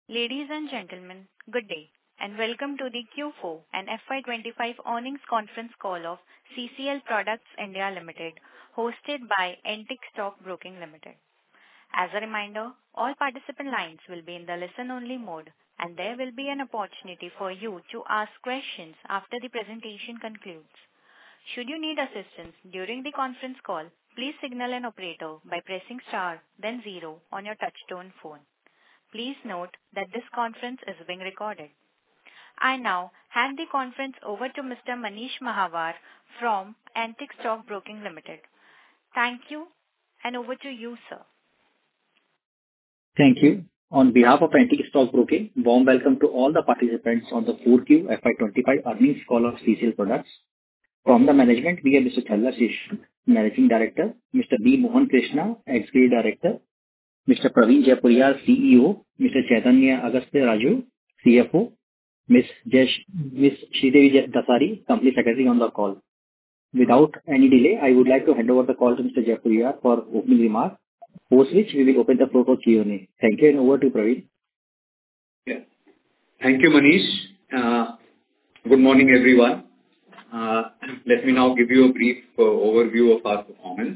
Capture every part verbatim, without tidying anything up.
Ladies and gentlemen, good day, and welcome to the Q four and F Y twenty-five earnings conference call of C C L Products (India) Limited, hosted by Antique Stock Broking Limited. As a reminder, all participant lines will be in the listen-only mode, and there will be an opportunity for you to ask questions after the presentation concludes. Should you need assistance during the conference call, please signal an operator by pressing star, then zero on your touchtone phone. Please note that this conference is being recorded. I now hand the conference over to Mister Manish Mahawar from Antique Stock Broking Limited. Thank you, and over to you, sir. Thank you. On behalf of Antique Stock Broking, warm welcome to all the participants on the four Q F Y twenty-five earnings call of C C L Products. From the management, we have Mister Challa Srishant, Managing Director, Mister B. Mohan Krishna, Executive Director, Mister Praveen Jaipuriar, C E O, Mister Chaitanya Agastya Raju, C F O, Miss Jesh, Miss Sridevi Dasari, Company Secretary on the call. Without any delay, I would like to hand over the call to Mister Jaipuriar for opening remarks, post which we will open the floor for Q and A. Thank you, and over to Praveen. Yeah. Thank you, Manish. Uh, good morning, everyone. Uh, let me now give you a brief uh, overview of our performance.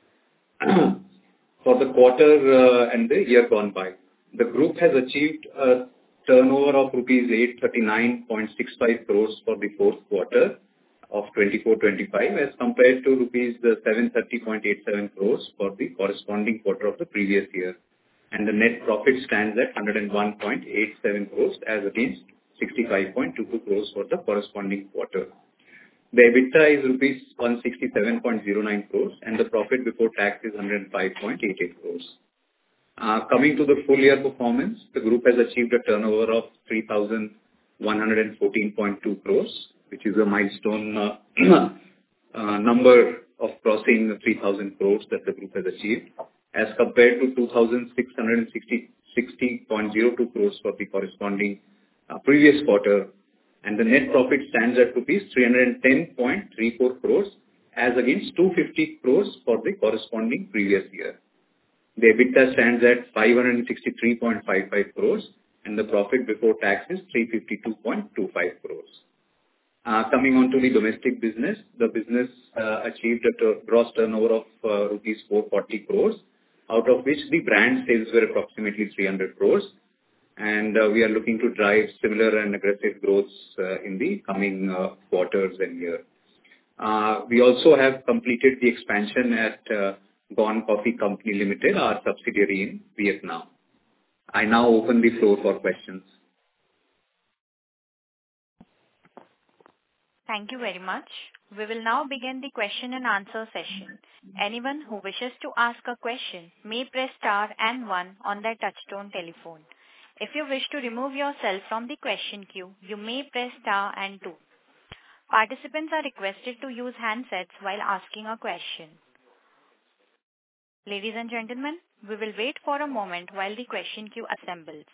For the quarter uh, and the year gone by, the group has achieved a turnover of rupees eight thirty-nine point six five crores for the fourth quarter of twenty-four twenty-five as compared to rupees seven thirty point eight seven crores for the corresponding quarter of the previous year. And the net profit stands at one hundred one point eight seven crores as against sixty-five point two two crores for the corresponding quarter. The EBITDA is rupees one sixty-seven point zero nine crores and the profit before tax is one hundred five point eight eight crores. Uh, coming to the full year performance, the group has achieved a turnover of three thousand one hundred fourteen point two crores, which is a milestone uh, uh, number of crossing the three thousand crores that the group has achieved, as compared to two thousand six hundred sixty point zero two crores for the corresponding uh, previous quarter. And the net profit stands at rupees three hundred ten point three four crores as against two hundred fifty crores for the corresponding previous year. The EBITDA stands at five hundred sixty-three point five five crores and the profit before tax is three hundred fifty-two point two five crores. Uh, coming on to the domestic business, the business uh, achieved a ter- gross turnover of uh, rupees four hundred forty crores, out of which the brand sales were approximately three hundred crores. And uh, we are looking to drive similar and aggressive growth uh, in the coming uh, quarters and year. Uh, we also have completed the expansion at uh, Gone Coffee Company Limited, our subsidiary in Vietnam. I now open the floor for questions. Thank you very much. We will now begin the question and answer session. Anyone who wishes to ask a question may press star and one on their touchtone telephone. If you wish to remove yourself from the question queue, you may press star and two. Participants are requested to use handsets while asking a question. Ladies and gentlemen, we will wait for a moment while the question queue assembles.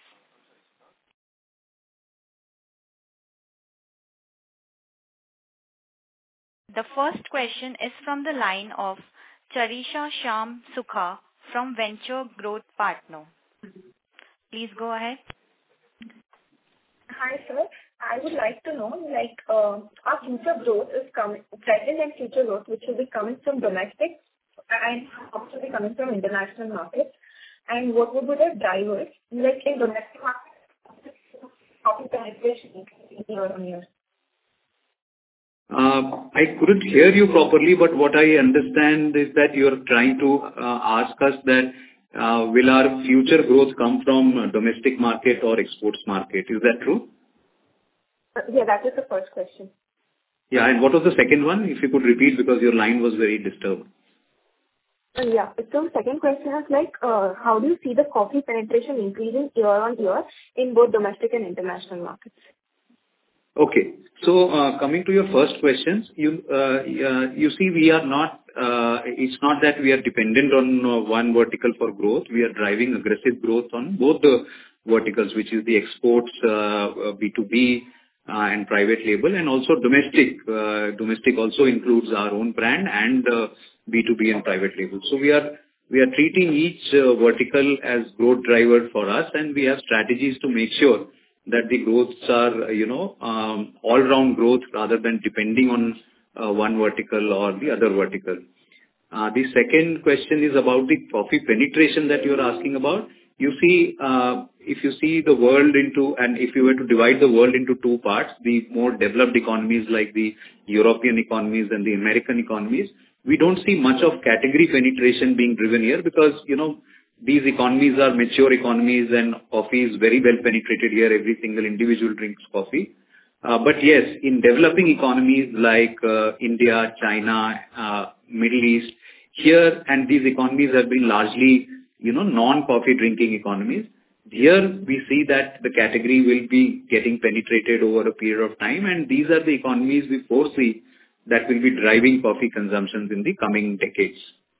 The first question is from the line of Charisha Shyam Sukha from Venture Growth Partner. Please go ahead. Hi, sir. I would like to know, like, uh, our future growth is coming, present and future growth, which will be coming from domestic and also be coming from international markets. And what would be the drivers, like in domestic markets, how penetration increasing year on year? Uh, I couldn't hear you properly, but what I understand is that you're trying to uh, ask us that uh, will our future growth come from uh, domestic market or exports market? Is that true? Uh, yeah, that is the first question. Yeah, and what was the second one? If you could repeat, because your line was very disturbed. Uh, yeah, so second question is like, uh, how do you see the coffee penetration increasing year on year in both domestic and international markets? Okay. So, uh, coming to your first questions, you uh, uh, you see, we are not, uh, it's not that we are dependent on uh, one vertical for growth. We are driving aggressive growth on both the verticals, which is the exports, uh, uh, B two B, uh, and private label, and also domestic. Uh, Domestic also includes our own brand and uh, B two B and private label. So we are we are treating each uh, vertical as growth driver for us, and we have strategies to make sure that the growths are, uh, you know, um, all-round growth rather than depending on uh, one vertical or the other vertical. Uh, The second question is about the coffee penetration that you're asking about. You see, uh, if you see the world into, and if you were to divide the world into two parts, the more developed economies like the European economies and the American economies, we don't see much of category penetration being driven here because, you know, these economies are mature economies and coffee is very well penetrated here. Every single individual drinks coffee. Uh, But yes, in developing economies like uh, India, China, uh, Middle East, here, and these economies have been largely, you know, non-coffee drinking economies. Here we see that the category will be getting penetrated over a period of time, and these are the economies we foresee that will be driving coffee consumptions in the coming decades.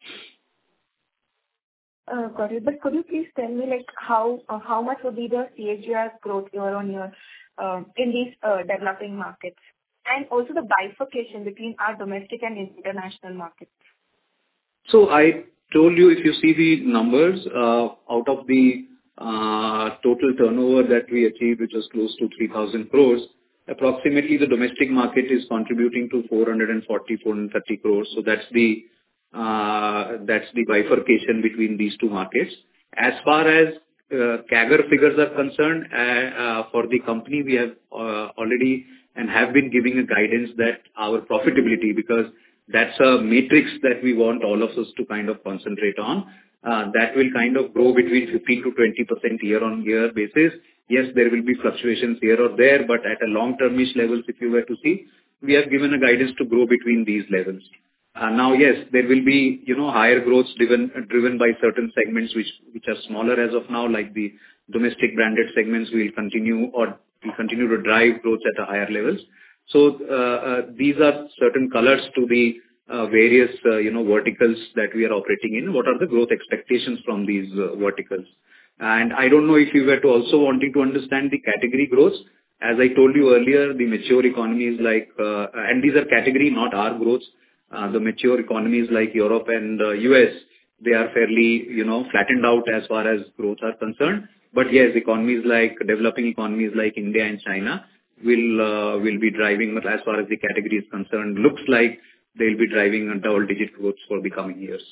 Uh, Got it. But could you please tell me, like, how uh, how much would be the C A G R growth year-on-year uh, in these uh, developing markets? And also the bifurcation between our domestic and international markets. So I told you, if you see the numbers, uh, out of the uh, total turnover that we achieved, which was close to three thousand crores, approximately the domestic market is contributing to four forty, four thirty crores. So that's the uh, that's the bifurcation between these two markets. As far as uh, C A G R figures are concerned, uh, uh, for the company, we have uh, already and have been giving a guidance that our profitability, because that's a matrix that we want all of us to kind of concentrate on. Uh, that will kind of grow between fifteen to twenty percent year-on-year basis. Yes, there will be fluctuations here or there, but at a long-termish levels, if you were to see, we have given a guidance to grow between these levels. Uh, Now, yes, there will be, you know, higher growths driven driven by certain segments which which are smaller as of now, like the domestic branded segments will continue or will continue to drive growth at a higher levels. So, uh, uh, these are certain colors to the uh, various, uh, you know, verticals that we are operating in. What are the growth expectations from these uh, verticals? And I don't know if you were to also wanting to understand the category growth. As I told you earlier, the mature economies like, uh, and these are category, not our growth. Uh, The mature economies like Europe and uh, U S, they are fairly, you know, flattened out as far as growth are concerned. But yes, economies like developing economies like India and China will uh, will be driving, but as far as the category is concerned, looks like they'll be driving a double-digit growth for the coming years.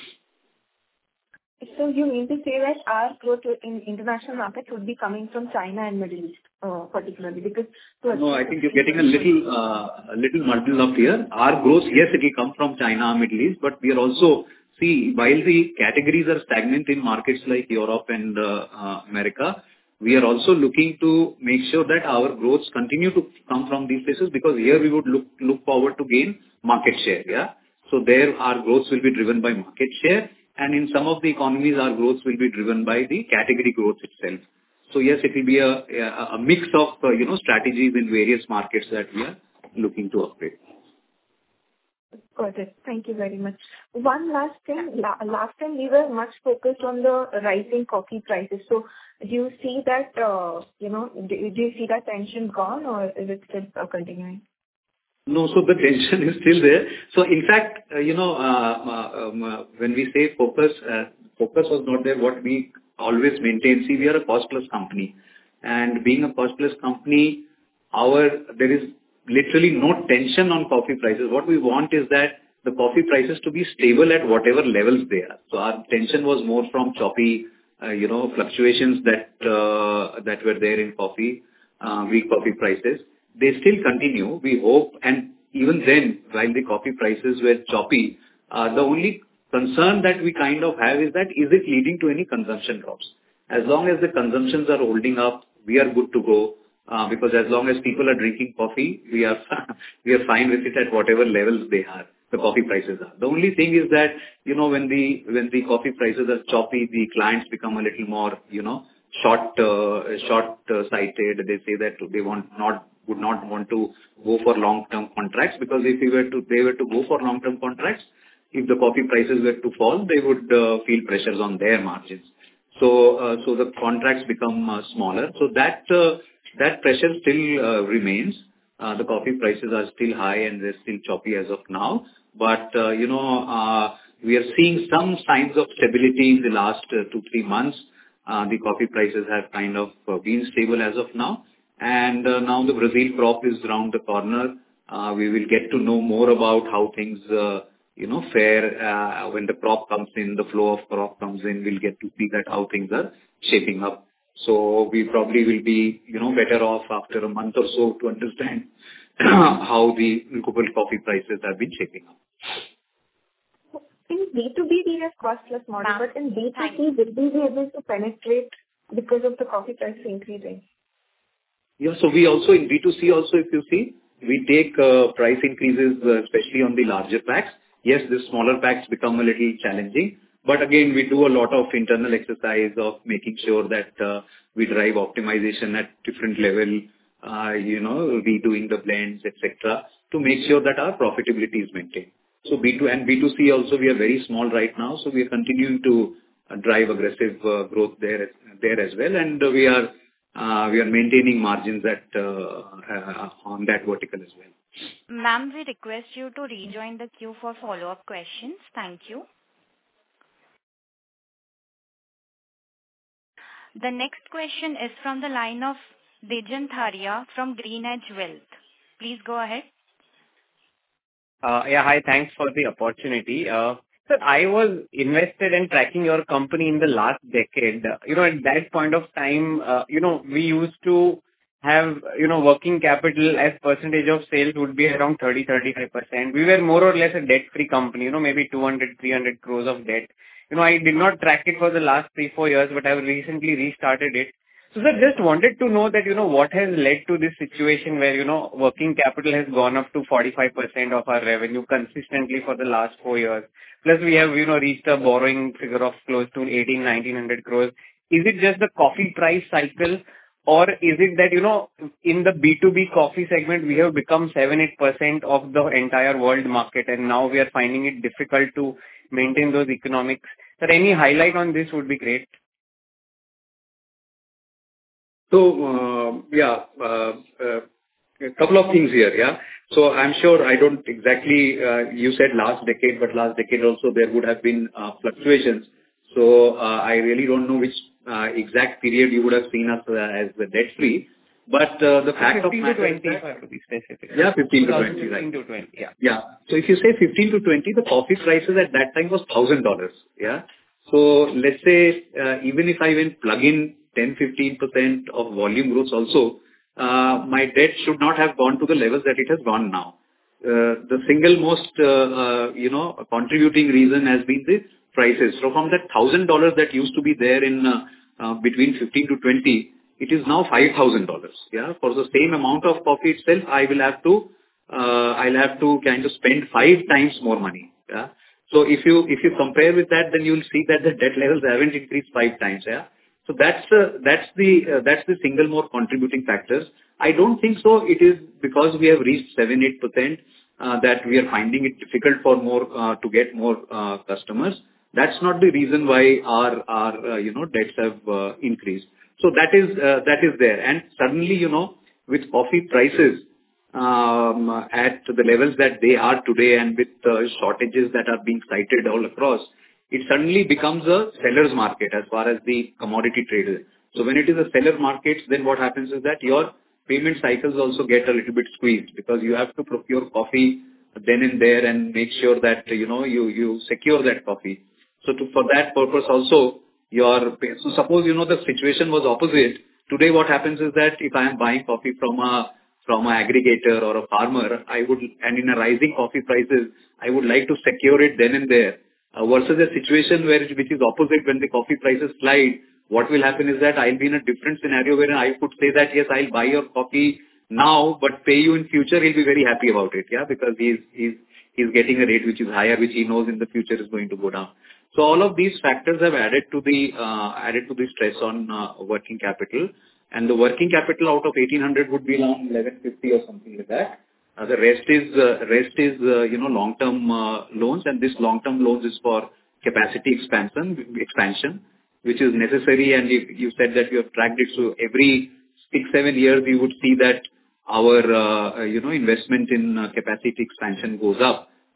So you mean to say that our growth in international markets would be coming from China and Middle East, uh, particularly because to No, I think you're getting a little uh, a little muddled up here. Our growth, yes, it will come from China, Middle East, but we are also, see, while the categories are stagnant in markets like Europe and uh, uh, America, we are also looking to make sure that our growths continue to come from these places, because here we would look look forward to gain market share, yeah? So there, our growth will be driven by market share, and in some of the economies, our growth will be driven by the category growth itself. So yes, it will be a a a mix of, uh, you know, strategies in various markets that we are looking to operate. Got it. Thank you very much. One last thing. La- Last time we were much focused on the rising coffee prices. So do you see that, uh, you know, do do you see that tension gone, or is it still uh, continuing? No, so the tension is still there. So in fact, uh, you know, uh, uh, um, uh, when we say focus, uh, focus was not there. What we always maintain, see, we are a cost-plus company, and being a cost-plus company, our there is literally no tension on coffee prices. What we want is that the coffee prices to be stable at whatever levels they are. So our tension was more from choppy, uh, you know, fluctuations that uh, that were there in coffee, uh, weak coffee prices. They still continue, we hope, and even then, while the coffee prices were choppy, uh, the only concern that we kind of have is that, is it leading to any consumption drops? As long as the consumptions are holding up, we are good to go, uh, because as long as people are drinking coffee, we are we are fine with it at whatever levels they are, the coffee prices are. The only thing is that, you know, when the when the coffee prices are choppy, the clients become a little more, you know, short uh, short uh, sighted. They say that they want not would not want to go for long-term contracts, because if we were to they were to go for long-term contracts, if the coffee prices were to fall, they would uh, feel pressures on their margins. So uh, so the contracts become uh, smaller. So that uh, that pressure still uh, remains. Uh, the coffee prices are still high and they're still choppy as of now. But uh, you know, uh, We are seeing some signs of stability in the last uh, two, three months. Uh, the coffee prices have kind of uh, been stable as of now. And uh, now the Brazil crop is around the corner. Uh, we will get to know more about how things, uh, you know, fare uh, when the crop comes in, the flow of crop comes in. We'll get to see that how things are shaping up. So we probably will be, you know, better off after a month or so to understand how the global coffee prices have been shaping up. In B two B, we have cost plus model, Ma'am, but in B two thank- C, will we be able to penetrate because of the coffee price increasing? Yeah, so we also, in B two C also, if you see, we take uh, price increases, uh, especially on the larger packs. Yes, the smaller packs become a little challenging, but again, we do a lot of internal exercise of making sure that uh, we drive optimization at different level, uh, you know, redoing the blends, et cetera, to make sure that our profitability is maintained. So B two and B two C also, we are very small right now, so we are continuing to uh, drive aggressive uh, growth there, there as well, and uh, we are uh, we are maintaining margins at uh, uh, on that vertical as well. Ma'am, we request you to rejoin the queue for follow-up questions. Thank you. The next question is from the line of Dejan Tharia from GreenEdge Wealth. Please go ahead. Uh, Yeah, hi. Thanks for the opportunity. Uh, Sir, I was invested in tracking your company in the last decade. Uh, You know, at that point of time, uh, you know, we used to have, you know, working capital as percentage of sales would be around thirty to thirty-five percent. We were more or less a debt-free company, you know, maybe two hundred, three hundred crores of debt. You know, I did not track it for the last three, four years, but I've recently restarted it. So, sir, just wanted to know that, you know, what has led to this situation where, you know, working capital has gone up to forty-five percent of our revenue consistently for the last four years. Plus, we have, you know, reached a borrowing figure of close to eighteen, nineteen hundred crores. Is it just the coffee price cycle, or is it that, you know, in the B two B coffee segment, we have become seven to eight percent of the entire world market, and now we are finding it difficult to maintain those economics? Sir, any highlight on this would be great. So, uh, yeah, uh, uh, a couple of things here, yeah. So I'm sure I don't exactly, uh, you said last decade, but last decade also there would have been uh, fluctuations. So, uh, I really don't know which uh, exact period you would have seen us uh, as the debt-free. But uh, the fact of fifteen to matter is twenty, if that- I have to be specific. Yeah, fifteen to twenty, right. fifteen to twenty, yeah. Yeah. So if you say fifteen to twenty, the coffee prices at that time was one thousand dollars. Yeah. So let's say, uh, even if I even plug in ten to fifteen percent of volume growth also, uh, my debt should not have gone to the levels that it has gone now. Uh, the single most, uh, uh, you know, contributing reason has been the prices. So from that one thousand dollars that used to be there in uh, uh, between fifteen to twenty, it is now five thousand dollars. Yeah. For the same amount of coffee itself, I will have to uh, I'll have to kind of spend five times more money. Yeah. So if you if you compare with that, then you'll see that the debt levels haven't increased five times. Yeah. So that's uh, that's the uh, that's the single more contributing factors. I don't think so. It is because we have reached seven eight percent uh, that we are finding it difficult for more uh, to get more uh, customers. That's not the reason why our our uh, you know debts have uh, increased. So that is uh, that is there. And suddenly, you know, with coffee prices um, at the levels that they are today and with uh, shortages that are being cited all across, it suddenly becomes a seller's market as far as the commodity trade is. So when it is a seller market, then what happens is that your payment cycles also get a little bit squeezed because you have to procure coffee then and there and make sure that, you know, you, you secure that coffee. So to, for that purpose also, your, so suppose, you know, the situation was opposite. Today what happens is that if I am buying coffee from a, from an aggregator or a farmer, I would, and in a rising coffee prices, I would like to secure it then and there. Uh, versus a situation where which is opposite when the coffee prices slide, what will happen is that I'll be in a different scenario where I could say that, yes, I'll buy your coffee now, but pay you in future. He'll be very happy about it, yeah, because he's, he's, he's getting a rate which is higher, which he knows in the future is going to go down. So all of these factors have added to the, uh, added to the stress on uh, working capital. And the working capital out of eighteen hundred would be around eleven fifty or something like that. Uh, The rest is, uh, rest is uh, you know, long-term uh, loans, and this long-term loans is for capacity expansion, expansion, which is necessary. And you you said that you have tracked it, so every six, seven years, you would see that our, uh, you know, investment in uh, capacity expansion goes up.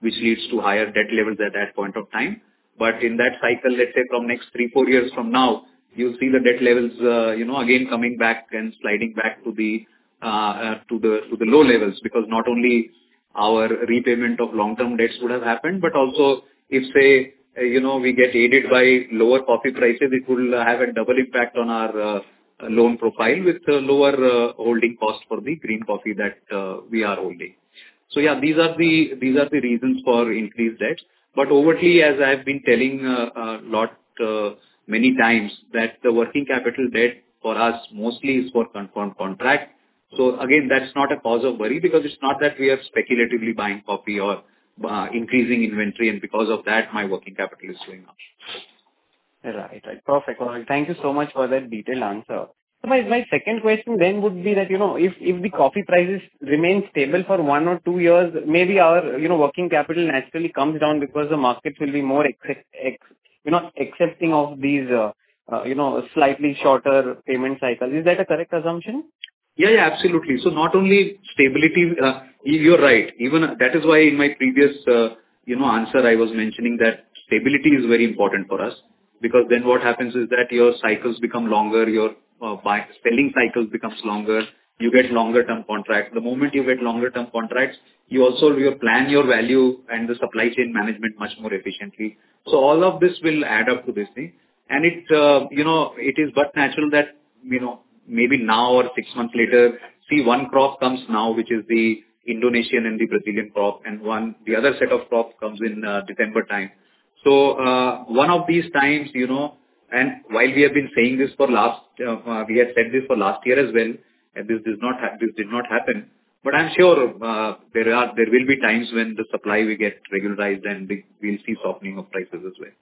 which leads to higher debt levels at that point of time. But in that cycle, let's say from next three, four years from now, you'll see the debt levels, uh, you know, again coming back and sliding back to the uh, uh, to the to the low levels, because not only our repayment of long-term debts would have happened, but also if say uh, you know we get aided by lower coffee prices, it will uh, have a double impact on our uh, loan profile with uh, lower uh, holding cost for the green coffee that uh, we are holding. So yeah, these are the these are the reasons for increased debt. But overtly, as I have been telling a uh, uh, lot uh, many times, that the working capital debt for us mostly is for con- con- contract. So again, that's not a cause of worry, because it's not that we are speculatively buying coffee or uh, increasing inventory, and because of that, my working capital is going up. Right. Right. Perfect. All right. Thank you so much for that detailed answer. So my my second question then would be that, you know, if if the coffee prices remain stable for one or two years, maybe our, you know, working capital naturally comes down because the markets will be more accept, ex, you know, accepting of these, uh, uh, you know, slightly shorter payment cycles. Is that a correct assumption? Yeah, yeah, absolutely. So not only stability, uh, you're right. Even that is why in my previous, uh, you know, answer, I was mentioning that stability is very important for us, because then what happens is that your cycles become longer, your uh, buy, selling cycles becomes longer, you get longer term contracts. The moment you get longer term contracts, you also you plan your value and the supply chain management much more efficiently. So all of this will add up to this thing. And it, uh, you know, it is but natural that, you know, maybe now or six months later, see one crop comes now, which is the Indonesian and the Brazilian crop, and one, the other set of crop comes in uh, December time. So, uh, one of these times, you know, and while we have been saying this for last, uh, uh, we had said this for last year as well, and this does not ha- this did not happen. But I'm sure uh, there are there will be times when the supply will get regularized and we- we'll see softening of prices as well.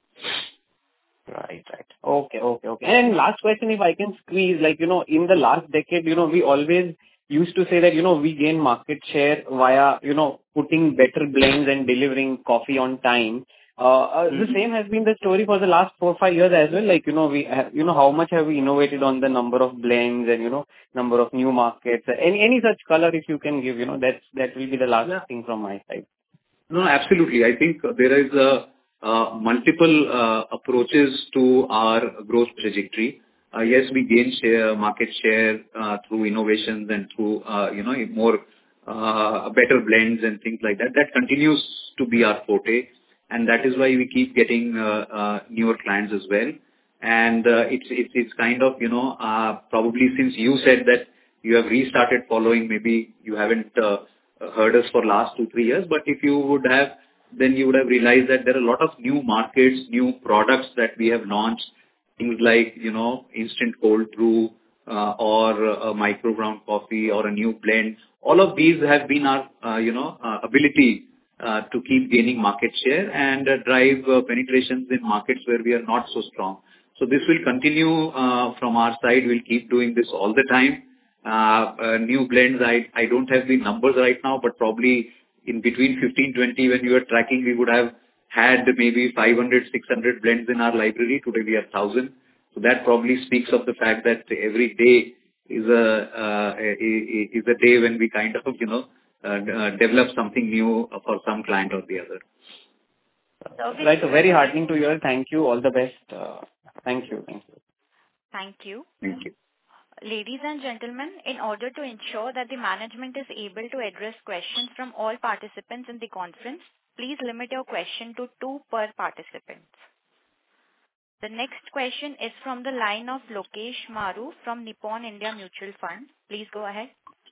Right. Right. Okay. Okay. Okay. And last question, if I can squeeze, like, you know, in the last decade, you know, we always used to say that, you know, we gain market share via, you know, putting better blends and delivering coffee on time. Uh, uh, the Mhm. same has been the story for the last four, five years as well. Like, you know, we have, you know, how much have we innovated on the number of blends and, you know, number of new markets? Any, any such color if you can give, you know, that's, that will be the last Yeah. thing from my side. No, absolutely. I think there is a uh, multiple uh, approaches to our growth trajectory. Uh, Yes, we gain share, market share uh, through innovations and through, uh, you know, more uh, better blends and things like that. That continues to be our forte, and that is why we keep getting uh, uh, newer clients as well. And uh, it's it's it's kind of, you know, uh, probably since you said that you have restarted following, maybe you haven't uh, heard us for last two, three years, but if you would have, then you would have realized that there are a lot of new markets, new products that we have launched, things like, you know, instant cold brew, uh, or a micro ground coffee or a new blend. All of these have been our, uh, you know, uh, ability uh, to keep gaining market share and uh, drive uh, penetrations in markets where we are not so strong. So this will continue uh, from our side. We'll keep doing this all the time. Uh, uh, New blends, I I don't have the numbers right now, but probably in between fifteen, twenty, when you are tracking, we would have had maybe five hundred, six hundred blends in our library. Today, we have one thousand. So that probably speaks of the fact that every day is a uh, i- i- is a day when we kind of, you know, uh, d- uh, develop something new for some client or the other. Service. Right. So very heartening to hear. Thank you. All the best. Uh, thank you. Thank you. Thank you. Thank you. Ladies and gentlemen, in order to ensure that the management is able to address questions from all participants in the conference, please limit your question to two per participant. The next question is from the line of Lokesh Maru from Nippon India Mutual Fund. Please go ahead.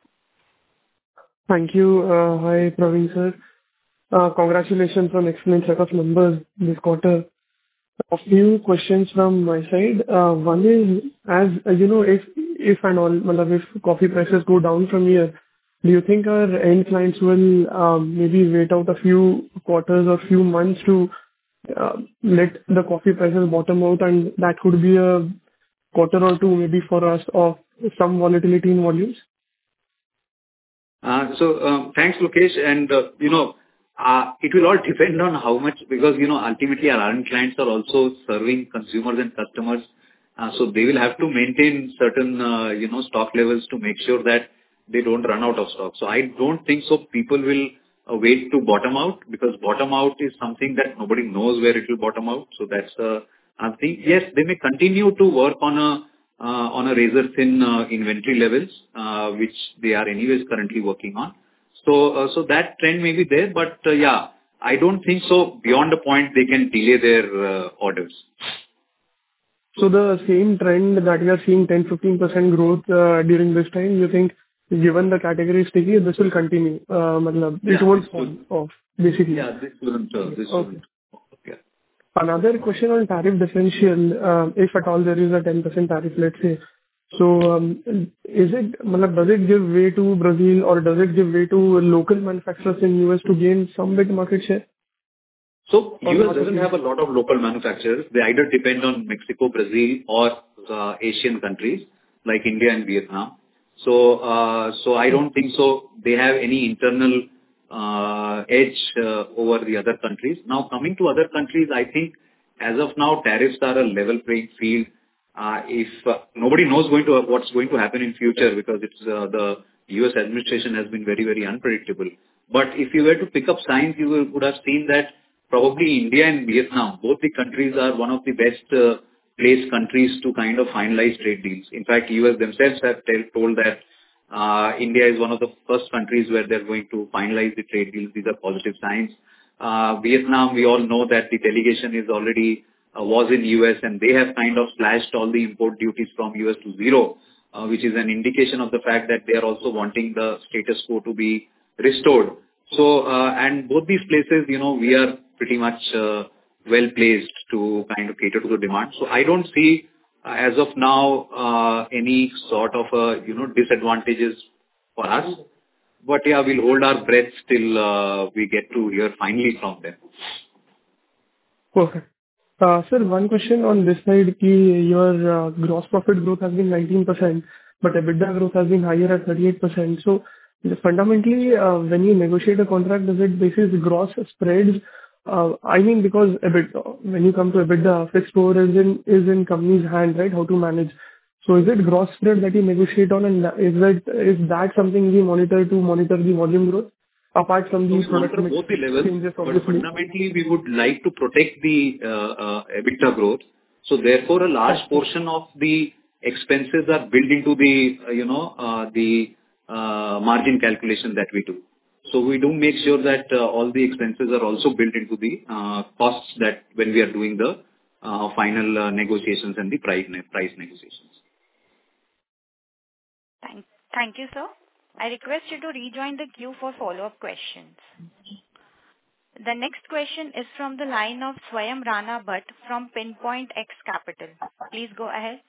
Thank you. Uh, Hi, Praveen sir. Uh, Congratulations on excellent set of numbers this quarter. A few questions from my side. Uh, One is, as uh, you know, if if and all, matlab, if coffee prices go down from here, do you think our end clients will um, maybe wait out a few quarters or few months to uh, let the coffee prices bottom out, and that could be a quarter or two maybe for us of some volatility in volumes? Uh, So, um, thanks, Lokesh. And, uh, you know, uh, it will all depend on how much, because, you know, ultimately our own clients are also serving consumers and customers. Uh, So they will have to maintain certain, uh, you know, stock levels to make sure that they don't run out of stock. So I don't think so people will uh, wait to bottom out, because bottom out is something that nobody knows where it will bottom out. So that's uh, I think, yes, they may continue to work on a uh, on a razor-thin uh, inventory levels, uh, which they are anyways currently working on. So uh, so that trend may be there, but uh, yeah, I don't think so beyond the point they can delay their uh, orders. So the same trend that we are seeing ten to fifteen percent growth uh, during this time, you think given the category is sticky, this will continue? Uh, matlab, Yeah, it won't this fall will- off, basically. Yeah, this wouldn't. Uh, this Okay. wouldn't. Yeah. Another question on tariff differential, uh, if at all there is a ten percent tariff, let's say. So, um, is it, matlab, does it give way to Brazil or does it give way to local manufacturers in U S to gain some bit market share? So Or U S not doesn't really? have a lot of local manufacturers. They either depend on Mexico, Brazil, or uh, Asian countries like India and Vietnam. So, uh, so I don't think so they have any internal uh, edge uh, over the other countries. Now, coming to other countries, I think as of now, tariffs are a level playing field. Uh, If uh, nobody knows going to what's going to happen in future, because it's uh, the U S administration has been very, very unpredictable. But if you were to pick up signs, you will- would have seen that probably India and Vietnam, both the countries are one of the best uh, placed countries to kind of finalize trade deals. In fact, U S themselves have tell, told that uh, India is one of the first countries where they're going to finalize the trade deals. These are positive signs. Uh, Vietnam, we all know that the delegation is already uh, was in U S and they have kind of slashed all the import duties from U S to zero, uh, which is an indication of the fact that they are also wanting the status quo to be restored. So, uh, and both these places, you know, we are pretty much uh, well placed to kind of cater to the demand. So I don't see, uh, as of now, uh, any sort of, uh, you know, disadvantages for us. But yeah, we'll hold our breath till uh, we get to hear finally from them. Perfect. Uh, Sir, one question on this side, ki your uh, gross profit growth has been nineteen percent, but EBITDA growth has been higher at thirty-eight percent. So fundamentally, uh, when you negotiate a contract, does it basis gross spreads? Uh, I mean, because EBITDA, when you come to EBITDA, fixed overhead is in is in company's hand, right? How to manage. So is it gross spread that you negotiate on, and is that is that something we monitor to monitor the volume growth, apart from So the we product monitor mix both the levels, changes, but obviously? fundamentally, we would like to protect the uh, uh, EBITDA growth. So therefore, a large portion of the expenses are built into the, uh, you know, uh, the uh, margin calculation that we do. So we do make sure that uh, all the expenses are also built into the uh, costs that when we are doing the uh, final uh, negotiations and the price ne- price negotiations. Thank thank you, sir. I request you to rejoin the queue for follow-up questions. The next question is from the line of Swayam Rana Bhatt from Pinpoint X Capital. Please go ahead.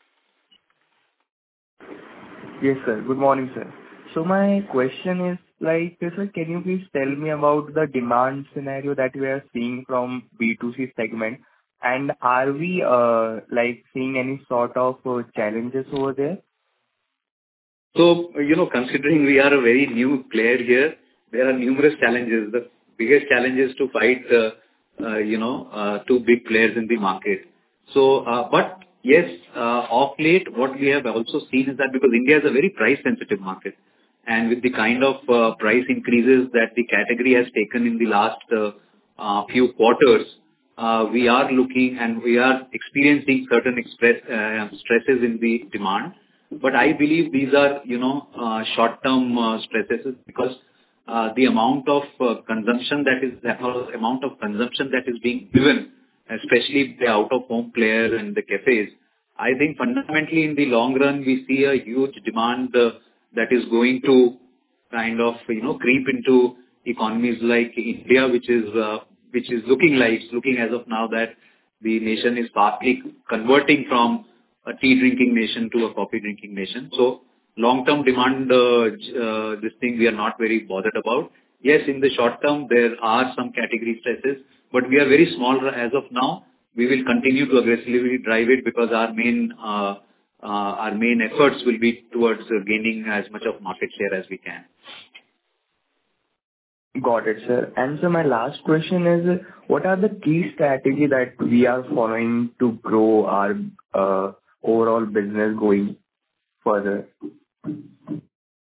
Yes, sir. Good morning, sir. So my question is like, sir, can you please tell me about the demand scenario that we are seeing from B two C segment? And are we uh, like seeing any sort of uh, challenges over there? So, you know, considering we are a very new player here, there are numerous challenges. The biggest challenge is to fight, uh, uh, you know, uh, two big players in the market. So, uh, but yes, uh, of late, what we have also seen is that because India is a very price-sensitive market, and with the kind of uh, price increases that the category has taken in the last uh, uh, few quarters, uh, we are looking and we are experiencing certain express uh, stresses in the demand. But I believe these are, you know, uh, short-term uh, stresses, because uh, the amount of uh, consumption that is, the amount of consumption that is being given, especially the out-of-home player and the cafes, I think fundamentally in the long run, we see a huge demand uh, that is going to kind of, you know, creep into economies like India, which is, uh, which is looking like, looking as of now that the nation is partly converting from a tea drinking nation to a coffee drinking nation. So long-term demand, uh, uh, this thing we are not very bothered about. Yes, in the short term, there are some category stresses, but we are very small as of now. We will continue to aggressively drive it because our main, uh, uh, our main efforts will be towards uh, gaining as much of market share as we can. Got it, sir. And so my last question is, what are the key strategy that we are following to grow our uh, overall business going further?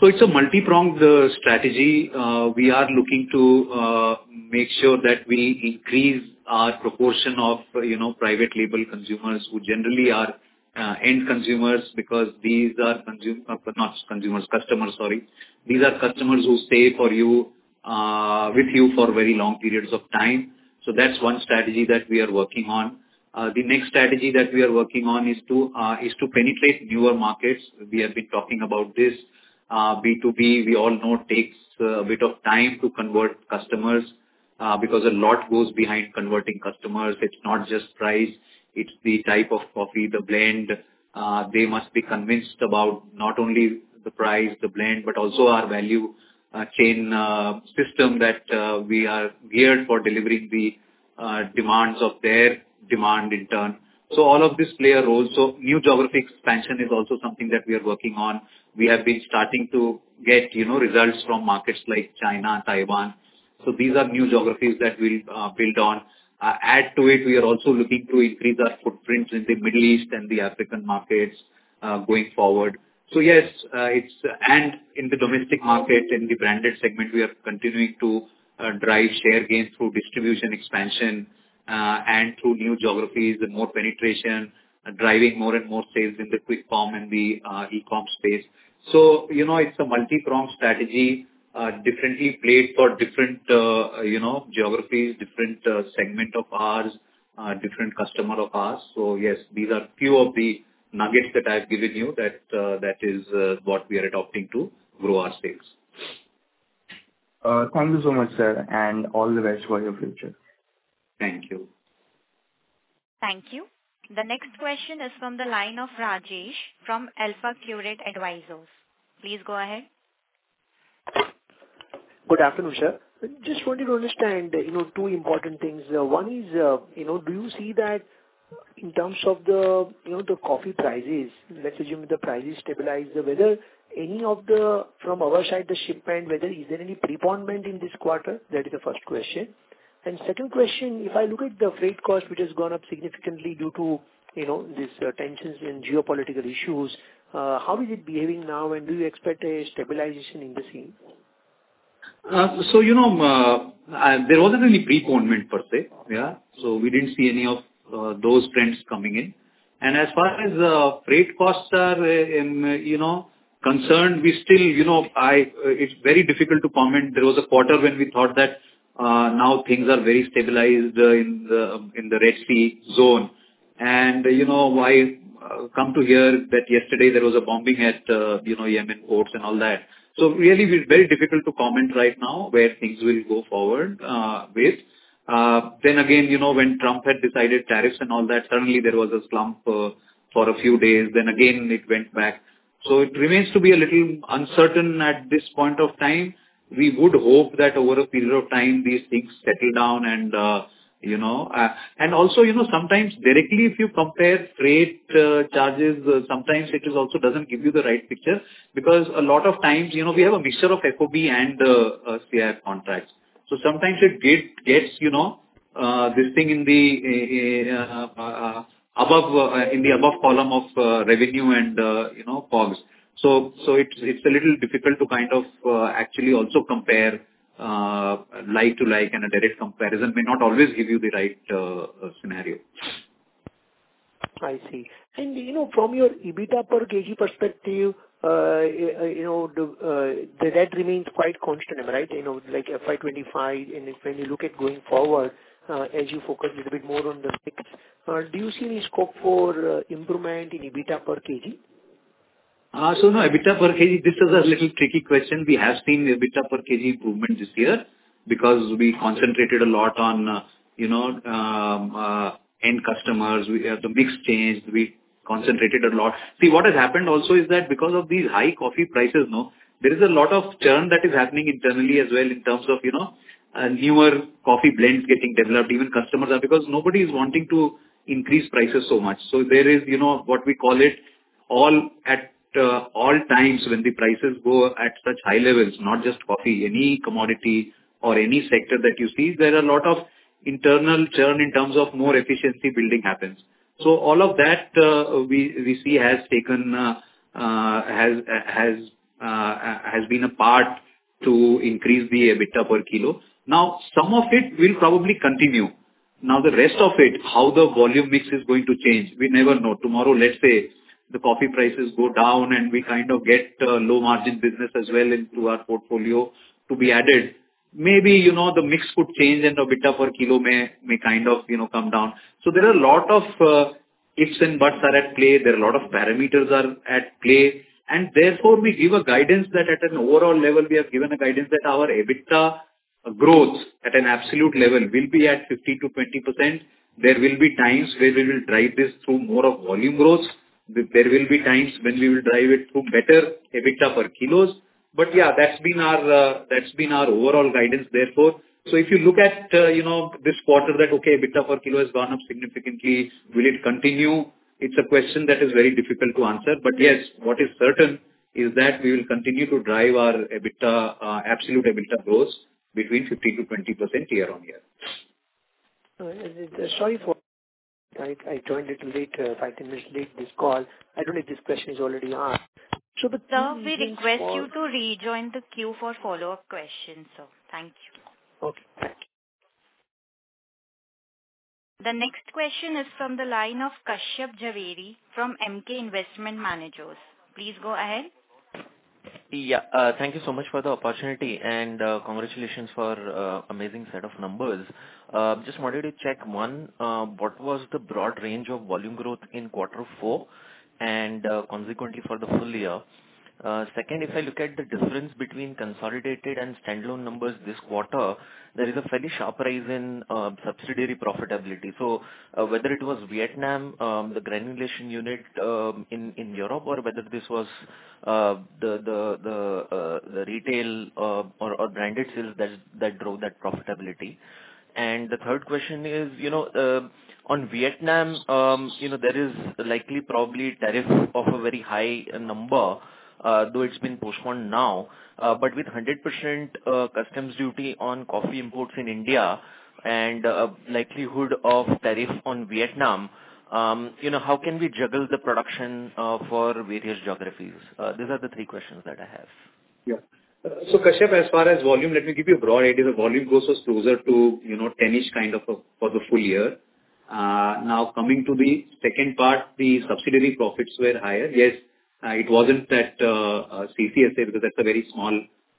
So it's a multi-pronged uh, strategy. Uh, we are looking to uh, make sure that we increase our proportion of, uh, you know, private label consumers who generally are uh, end consumers, because these are consum- uh, not consumers, customers, sorry. These are customers who stay for you, uh, with you for very long periods of time. So that's one strategy that we are working on. Uh, the next strategy that we are working on is to uh, is to penetrate newer markets. We have been talking about this. Uh, B two B, we all know, takes uh, a bit of time to convert customers uh, because a lot goes behind converting customers. It's not just price, it's the type of coffee, the blend. Uh, They must be convinced about not only the price, the blend, but also our value uh, chain uh, system that uh, we are geared for delivering the uh, demands of their demand in turn. So all of this play a role. So new geographic expansion is also something that we are working on. We have been starting to get, you know, results from markets like China, Taiwan. So these are new geographies that we'll uh, build on. Uh, add to it, we are also looking to increase our footprints in the Middle East and the African markets uh, going forward. So yes, uh, it's and in the domestic market, in the branded segment, we are continuing to uh, drive share gains through distribution expansion uh, and through new geographies and more penetration, uh, driving more and more sales in the quick com and the uh, e-com space. So, you know, it's a multi-pronged strategy, uh, differently played for different, uh, you know, geographies, different uh, segment of ours, uh, different customer of ours. So yes, these are few of the nuggets that I've given you, that uh, that is uh, what we are adopting to grow our sales. Uh, Thank you so much, sir, and all the best for your future. Thank you. Thank you. The next question is from the line of Rajesh from Alpha Curate Advisors. Please go ahead. Good afternoon, sir. Just wanted to understand, you know, two important things. Uh, One is, uh, you know, do you see that in terms of the, you know, the coffee prices, let's assume the prices stabilize, whether any of the, from our side, the shipment, whether is there any preponement in this quarter? That is the first question. And second question, if I look at the freight cost, which has gone up significantly due to, you know, these uh, tensions and geopolitical issues, uh, how is it behaving now, and do you expect a stabilization in the scene? Uh, So, you know, uh, uh, there wasn't any preponement per se, yeah. So we didn't see any of uh, those trends coming in. And as far as uh, freight costs are, uh, in, uh, you know, concerned, we still, you know, I, uh, it's very difficult to comment. There was a quarter when we thought that uh, now things are very stabilized uh, in the in the Red Sea zone. And, uh, you know, I uh, come to hear that yesterday there was a bombing at, uh, you know, Yemen ports and all that. So really, it's very difficult to comment right now where things will go forward uh, with. Uh, Then again, you know, when Trump had decided tariffs and all that, suddenly there was a slump uh, for a few days. Then again, it went back. So it remains to be a little uncertain at this point of time. We would hope that over a period of time, these things settle down and, uh, you know, uh, and also, you know, sometimes directly if you compare freight uh, charges, uh, sometimes it is also doesn't give you the right picture, because a lot of times, you know, we have a mixture of F O B and uh, uh, C I F contracts. So sometimes it get, gets, you know, uh, this thing in the uh, uh, uh, above uh, in the above column of uh, revenue and uh, you know, COGS. So so it's it's a little difficult to kind of uh, actually also compare uh, like to like, and a direct comparison may not always give you the right uh, uh, scenario. I see. And, you know, from your EBITDA per kg perspective, uh, you know, the, uh, that remains quite constant, right? You know, like F Y twenty-five, and if when you look at going forward, uh, as you focus a little bit more on the mix, uh, do you see any scope for uh, improvement in EBITDA per kg? Uh, So no, EBITDA per kg, this is a little tricky question. We have seen EBITDA per kg improvement this year because we concentrated a lot on, uh, you know, um, uh, end customers. We have the mix changed. We concentrated a lot. See, what has happened also is that because of these high coffee prices, no, there is a lot of churn that is happening internally as well in terms of, you know, uh, newer coffee blends getting developed. Even customers are, because nobody is wanting to increase prices so much. So there is, you know, what we call it, all at uh, all times when the prices go at such high levels, not just coffee, any commodity or any sector that you see, there are a lot of internal churn in terms of more efficiency building happens. So all of that uh, we we see has taken uh, uh, has has uh, has been a part to increase the EBITDA per kilo. Now, some of it will probably continue. Now, the rest of it, how the volume mix is going to change, we never know. Tomorrow, let's say, the coffee prices go down and we kind of get uh, low margin business as well into our portfolio to be added. Maybe, you know, the mix could change and the EBITDA per kilo may, may kind of, you know, come down. So there are a lot of uh, ifs and buts are at play. There are a lot of parameters are at play. And therefore, we give a guidance that at an overall level, we have given a guidance that our EBITDA growth at an absolute level will be at fifteen to twenty percent. There will be times where we will drive this through more of volume growth. There will be times when we will drive it through better EBITDA per kilos. But yeah, that's been our uh, that's been our overall guidance therefore. So if you look at, uh, you know, this quarter that, okay, EBITDA per kilo has gone up significantly, will it continue? It's a question that is very difficult to answer. But yes, what is certain is that we will continue to drive our EBITDA, uh, absolute EBITDA growth between fifteen to twenty percent year on year. Uh, sorry for I, I joined a little late, uh, five, ten minutes late this call. I don't know if this question is already asked. So the Sir, we request for... you to rejoin the queue for follow-up questions, sir. Thank you. Okay, thank you. The next question is from the line of Kashyap Javeri from M K Investment Managers. Please go ahead. Yeah, uh, thank you so much for the opportunity and uh, congratulations for uh, amazing set of numbers. Uh, just wanted to check one, uh, what was the broad range of volume growth in quarter four and uh, consequently for the full year? Uh, second, if I look at the difference between consolidated and standalone numbers this quarter, there is a fairly sharp rise in uh, subsidiary profitability. So uh, whether it was Vietnam, um, the granulation unit um, in in Europe, or whether this was uh, the the the uh, the retail uh, or, or branded sales that that drove that profitability. And the third question is, you know, uh, on Vietnam, um, you know, there is likely probably tariff of a very high number. Uh, though it's been postponed now, uh, but with one hundred percent uh, customs duty on coffee imports in India and uh, likelihood of tariff on Vietnam, um, you know, how can we juggle the production uh, for various geographies? Uh, these are the three questions that I have. Yeah. Uh, so Kashyap, as far as volume, let me give you a broad idea. The volume growth was closer to, you know, ten-ish kind of a, for the full year. Uh, now coming to the second part, the subsidiary profits were higher. Yes. Uh, it wasn't at uh, uh, C C S A because that's a very small,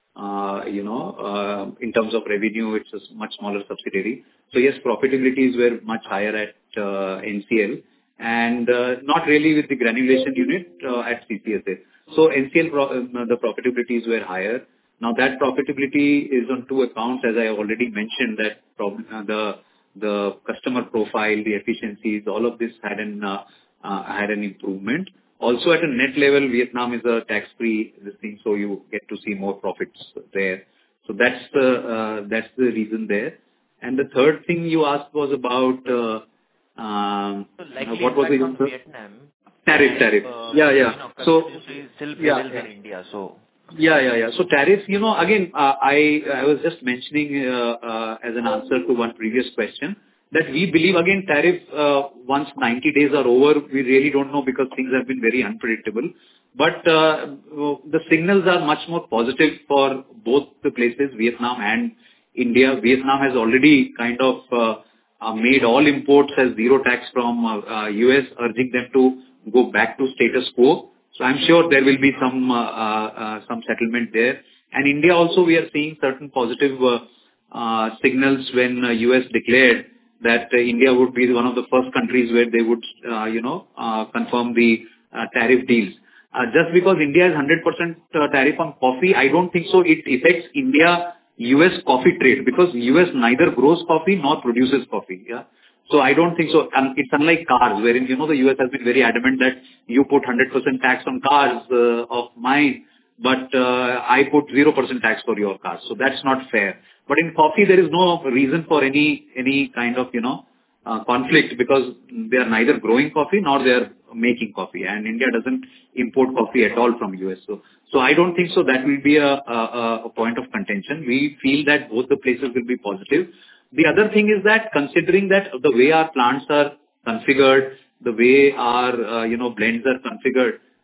uh, you know, uh, in terms of revenue, it's a much smaller subsidiary. So yes, profitabilities were much higher at uh, N C L and uh, not really with the granulation unit uh, at C C S A. So N C L, pro- uh, the profitabilities were higher. Now that profitability is on two accounts, as I already mentioned, that prob- uh, the the customer profile, the efficiencies, all of this had an uh, uh, had an improvement. Also, at a net level, Vietnam is a tax-free thing, so you get to see more profits there. So that's the uh, that's the reason there. And the third thing you asked was about uh, um, so likely what was impact the on Vietnam? Tariff, tariff. Uh, yeah, yeah. You know, so still yeah, prevails yeah. in India. So Yeah, yeah, yeah. So tariffs, you know, again, uh, I I was just mentioning uh, uh, as an answer to one previous question that we believe, again, tariff, uh, once ninety days are over, we really don't know because things have been very unpredictable. But uh, the signals are much more positive for both the places, Vietnam and India. Vietnam has already kind of uh, uh, made all imports as zero tax from uh, uh, U S, urging them to go back to status quo. So I'm sure there will be some uh, uh, uh, some settlement there. And India also, we are seeing certain positive uh, uh, signals when uh, U S declared that uh, India would be one of the first countries where they would, uh, you know, uh, confirm the uh, tariff deals. Uh, just because India is one hundred percent uh, tariff on coffee, I don't think so it affects India-U S coffee trade because U S neither grows coffee nor produces coffee. Yeah. So I don't think so. And it's unlike cars, wherein, you know, the U S has been very adamant that you put one hundred percent tax on cars uh, of mine, but uh, I put zero percent tax for your cars. So that's not fair. But in coffee, there is no reason for any any kind of, you know, uh, conflict because they are neither growing coffee nor they are making coffee. And India doesn't import coffee at all from U S. So, so I don't think so that will be a, a, a point of contention. We feel that both the places will be positive. The other thing is that considering that the way our plants are configured, the way our, uh, you know, blends are configured,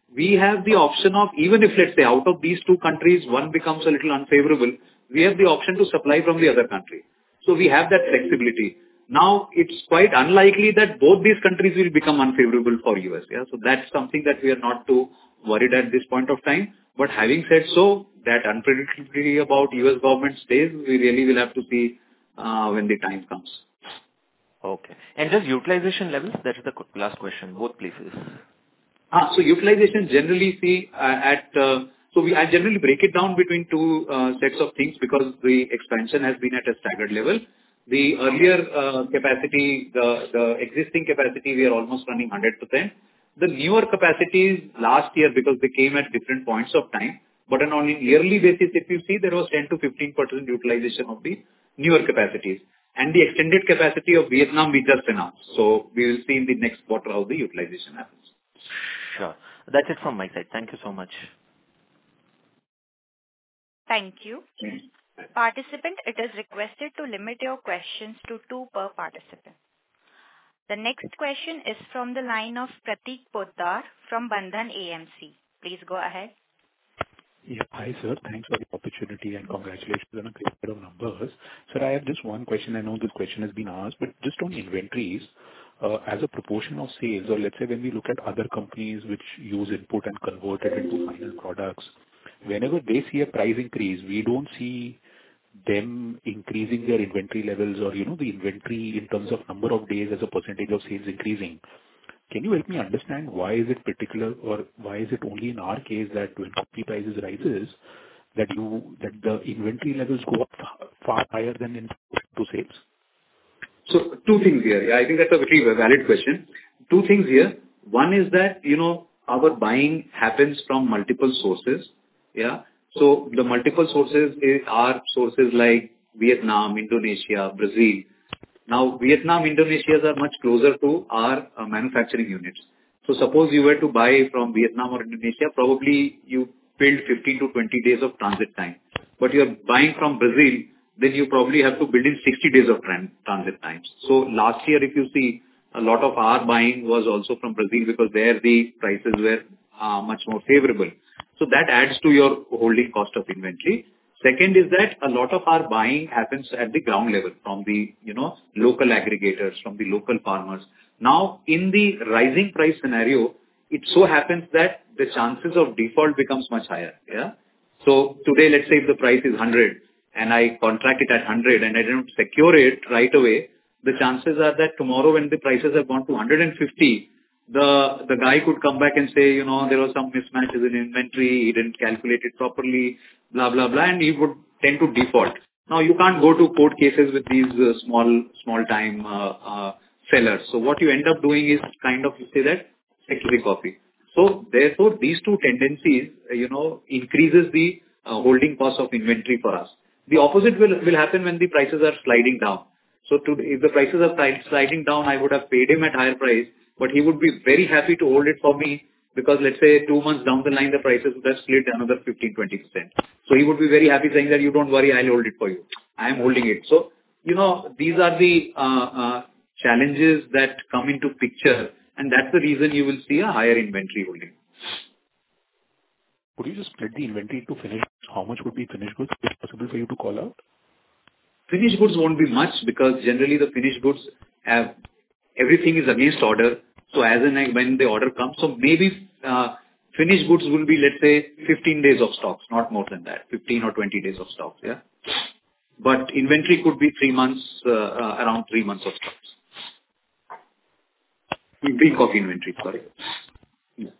we have the option of, even if, let's say, out of these two countries, one becomes a little unfavorable, we have the option to supply from the other country. So we have that flexibility. Now, it's quite unlikely that both these countries will become unfavorable for U S. Yeah, so that's something that we are not too worried at this point of time. But having said so, that unpredictability about U S government stays, we really will have to see uh, when the time comes. Okay. And just utilization levels, that is the qu- last question, both places. Ah, so utilization generally see uh, at, uh, so we I generally break it down between two uh, sets of things because the expansion has been at a staggered level. The earlier uh, capacity, the, the existing capacity, we are almost running one hundred percent. The newer capacities last year, because they came at different points of time, but on a yearly basis, if you see, there was ten to fifteen percent utilization of the newer capacities. And the extended capacity of Vietnam, we just announced. So we will see in the next quarter how the utilization happens. Sure. That's it from my side. Thank you so much. Thank you. Participant, it is requested to limit your questions to two per participant. The next question is from the line of Pratik Poddar from Bandhan A M C. Please go ahead. Yeah. Hi, sir. Thanks for the opportunity and congratulations on a great set of numbers. Sir, I have just one question. I know this question has been asked, but just on inventories, uh, as a proportion of sales, or let's say when we look at other companies which use input and convert it into final products, whenever they see a price increase, we don't see them increasing their inventory levels or, you know, the inventory in terms of number of days as a percentage of sales increasing. Can you help me understand why is it particular, or why is it only in our case that when coffee prices rises, that you that the inventory levels go up far higher than in to sales? So two things here. Yeah, I think that's a very valid question. Two things here. One is that, you know, our buying happens from multiple sources. Yeah. So the multiple sources is, are sources like Vietnam, Indonesia, Brazil. Now, Vietnam, Indonesia are much closer to our uh, manufacturing units. So suppose you were to buy from Vietnam or Indonesia, probably you build fifteen to twenty days of transit time. But you're buying from Brazil, then you probably have to build in sixty days of tran- transit times. So last year, if you see, a lot of our buying was also from Brazil because there the prices were uh, much more favorable. So that adds to your holding cost of inventory. Second is that a lot of our buying happens at the ground level from the, you know, local aggregators, from the local farmers. Now, in the rising price scenario, it so happens that the chances of default becomes much higher. Yeah. So today, let's say if the price is one hundred and I contract it at one hundred and I don't secure it right away, the chances are that tomorrow when the prices have gone to one hundred fifty, the the guy could come back and say, you know, there was some mismatches in inventory, he didn't calculate it properly, blah, blah, blah, and he would tend to default. Now, you can't go to court cases with these uh, small, small time uh, uh, sellers. So what you end up doing is kind of, you say that, secondary coffee. So therefore, these two tendencies, uh, you know, increases the uh, holding cost of inventory for us. The opposite will, will happen when the prices are sliding down. So to, if the prices are sli- sliding down, I would have paid him at higher price, but he would be very happy to hold it for me because let's say two months down the line, the prices would have split another fifteen to twenty percent. So he would be very happy saying that you don't worry, I'll hold it for you. I am holding it. So, you know, these are the uh, uh, challenges that come into picture, and that's the reason you will see a higher inventory holding. Could you just split the inventory to finished? How much would be finished goods? Is it possible for you to call out? Finished goods won't be much because generally the finished goods have everything is against order. So as in like when the order comes, so maybe uh, finished goods will be, let's say, fifteen days of stocks, not more than that, fifteen or twenty days of stocks, yeah. But inventory could be three months, uh, uh, around three months of stocks. Green coffee inventory, sorry. Yeah.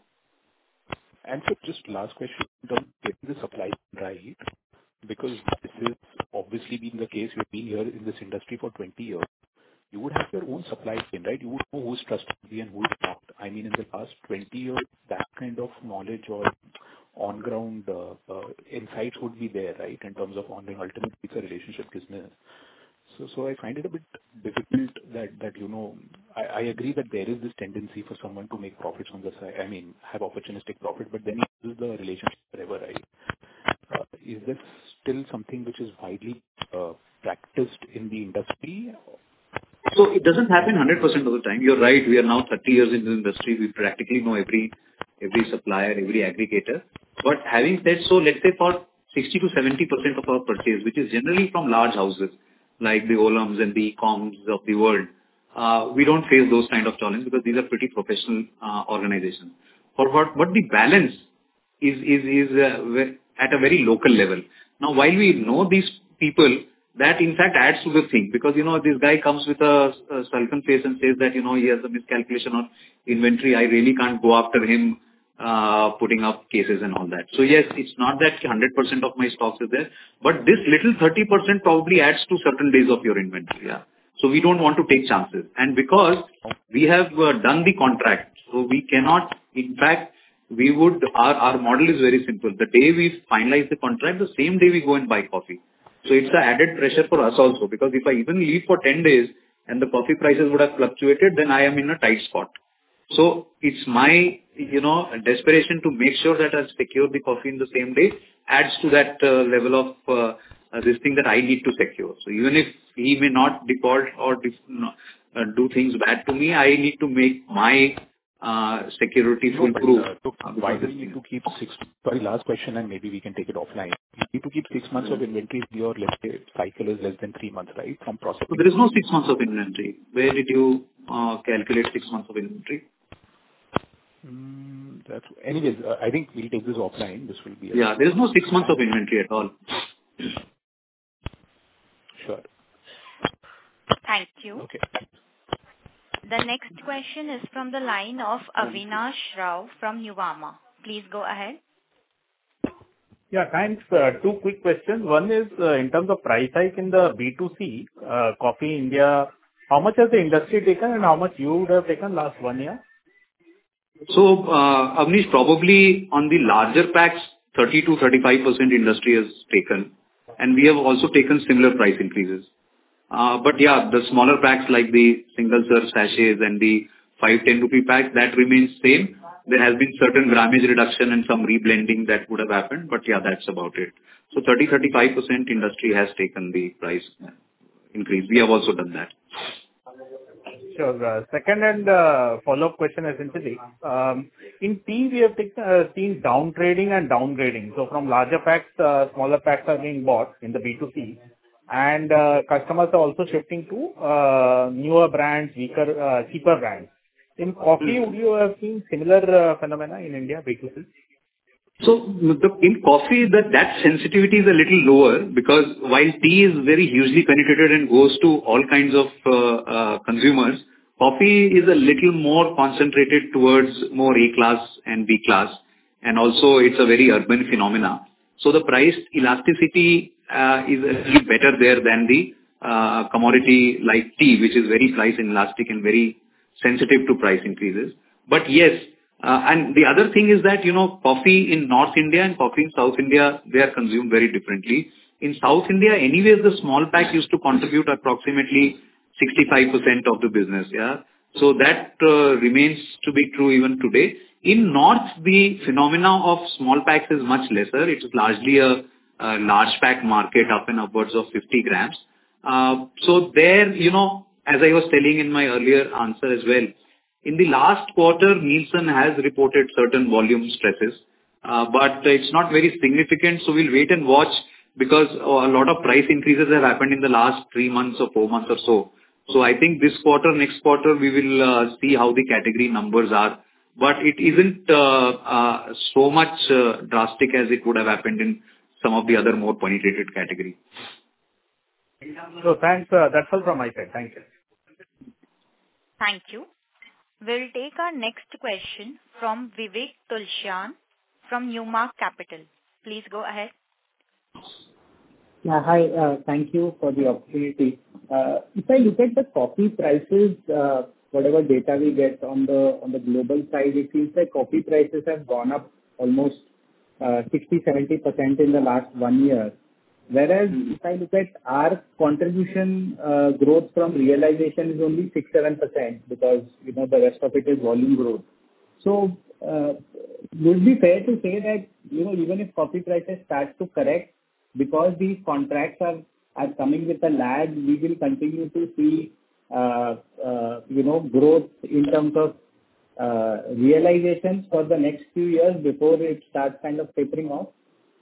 And so just last question, in terms of getting the supply right, because this has obviously been the case, you've been here in this industry for twenty years. You would have your own supply chain, right? You would know who's trustworthy and who's not. I mean, in the last twenty years, that kind of knowledge or on-ground uh, uh, insights would be there, right? In terms of on-ground, ultimately, it's a relationship business. So, so I find it a bit difficult that, that you know, I, I agree that there is this tendency for someone to make profits on the side. I mean, have opportunistic profit, but then he uses the relationship forever, right? Uh, is this still something which is widely uh, practiced in the industry? So it doesn't happen one hundred percent of the time. You're right. We are now thirty years in the industry. We practically know every every supplier, every aggregator. But having said so, let's say for sixty to seventy percent of our purchase, which is generally from large houses like the Olams and the Ecoms of the world, uh, we don't face those kind of challenges because these are pretty professional uh, organizations. For what, what the balance is, is, is uh, at a very local level. Now, while we know these people, that in fact adds to the thing because, you know, this guy comes with a, a sullen face and says that, you know, he has a miscalculation on inventory. I really can't go after him, uh, putting up cases and all that. So yes, it's not that one hundred percent of my stocks is there, but this little thirty percent probably adds to certain days of your inventory. Yeah. So we don't want to take chances. And because we have uh, done the contract, so we cannot, in fact, we would, our, our model is very simple. The day we finalize the contract, the same day we go and buy coffee. So it's an added pressure for us also, because if I even leave for ten days and the coffee prices would have fluctuated, then I am in a tight spot. So it's my, you know, desperation to make sure that I secure the coffee in the same day adds to that uh, level of uh, uh, this thing that I need to secure. So even if he may not default or def- no, uh, do things bad to me, I need to make my uh, security foolproof. Uh, look, why do you need to keep six... Sorry, last question, and maybe we can take it offline. You need to keep six months of inventory. Your, let's say, cycle is less than three months, right? From processing. So there is no six months of inventory. Where did you uh, calculate six months of inventory? Mm, that's... Anyways, uh, I think we'll take this offline. This will be... A... Yeah, there is no six months of inventory at all. Sure. Thank you. Okay. The next question is from the line of Avinash Rao from Nuvama. Please go ahead. Yeah, thanks. Uh, two quick questions. One is uh, in terms of price hike in the B two C, uh, Coffee India, how much has the industry taken and how much you would have taken last one year? So, uh, Avnish, probably on the larger packs, thirty to thirty-five percent industry has taken, and we have also taken similar price increases. Uh, but yeah, the smaller packs like the single serve sachets and the five, ten rupee packs, that remains same. There has been certain grammage reduction and some reblending that would have happened, but yeah, that's about it. So thirty to thirty-five percent industry has taken the price increase. We have also done that. Sure. Uh, second and uh, follow-up question essentially. Um, in tea, we have taken, uh, seen down trading and downgrading. So from larger packs, uh, smaller packs are being bought in the B two C. And uh, customers are also shifting to uh, newer brands, weaker, uh, cheaper brands. In coffee, mm. would you have seen similar uh, phenomena in India, B two C? So the, in coffee, that, that sensitivity is a little lower because while tea is very hugely penetrated and goes to all kinds of uh, uh, consumers, coffee is a little more concentrated towards more A class and B class, and also it's a very urban phenomena. So the price elasticity uh, is a little better there than the uh, commodity like tea, which is very price inelastic and very sensitive to price increases. But yes, Uh, and the other thing is that, you know, coffee in North India and coffee in South India, they are consumed very differently. In South India, anyways, the small pack used to contribute approximately sixty-five percent of the business, yeah. So that uh, remains to be true even today. In North, the phenomena of small packs is much lesser. It is largely a, a large pack market up and upwards of fifty grams. Uh, so there, you know, as I was telling in my earlier answer as well, in the last quarter, Nielsen has reported certain volume stresses, uh, but it's not very significant, so we'll wait and watch because a lot of price increases have happened in the last three months or four months or so. So I think this quarter, next quarter, we will uh, see how the category numbers are. But it isn't uh, uh, so much uh, drastic as it would have happened in some of the other more penetrated categories. So thanks. Uh, that's all from my side. Thank you. Thank you. We'll take our next question from Vivek Tulshan from Newmark Capital. Please go ahead. Yeah, hi. Uh, thank you for the opportunity. Uh, if I look at the coffee prices, uh, whatever data we get on the on the global side, it seems like coffee prices have gone up almost uh, sixty to seventy percent in the last one year. Whereas if I look at our contribution uh, growth from realization is only six to seven percent because, you know, the rest of it is volume growth. So, uh, would it be fair to say that, you know, even if coffee prices start to correct, because these contracts are, are coming with a lag, we will continue to see, uh, uh, you know, growth in terms of uh, realizations for the next few years before it starts kind of tapering off?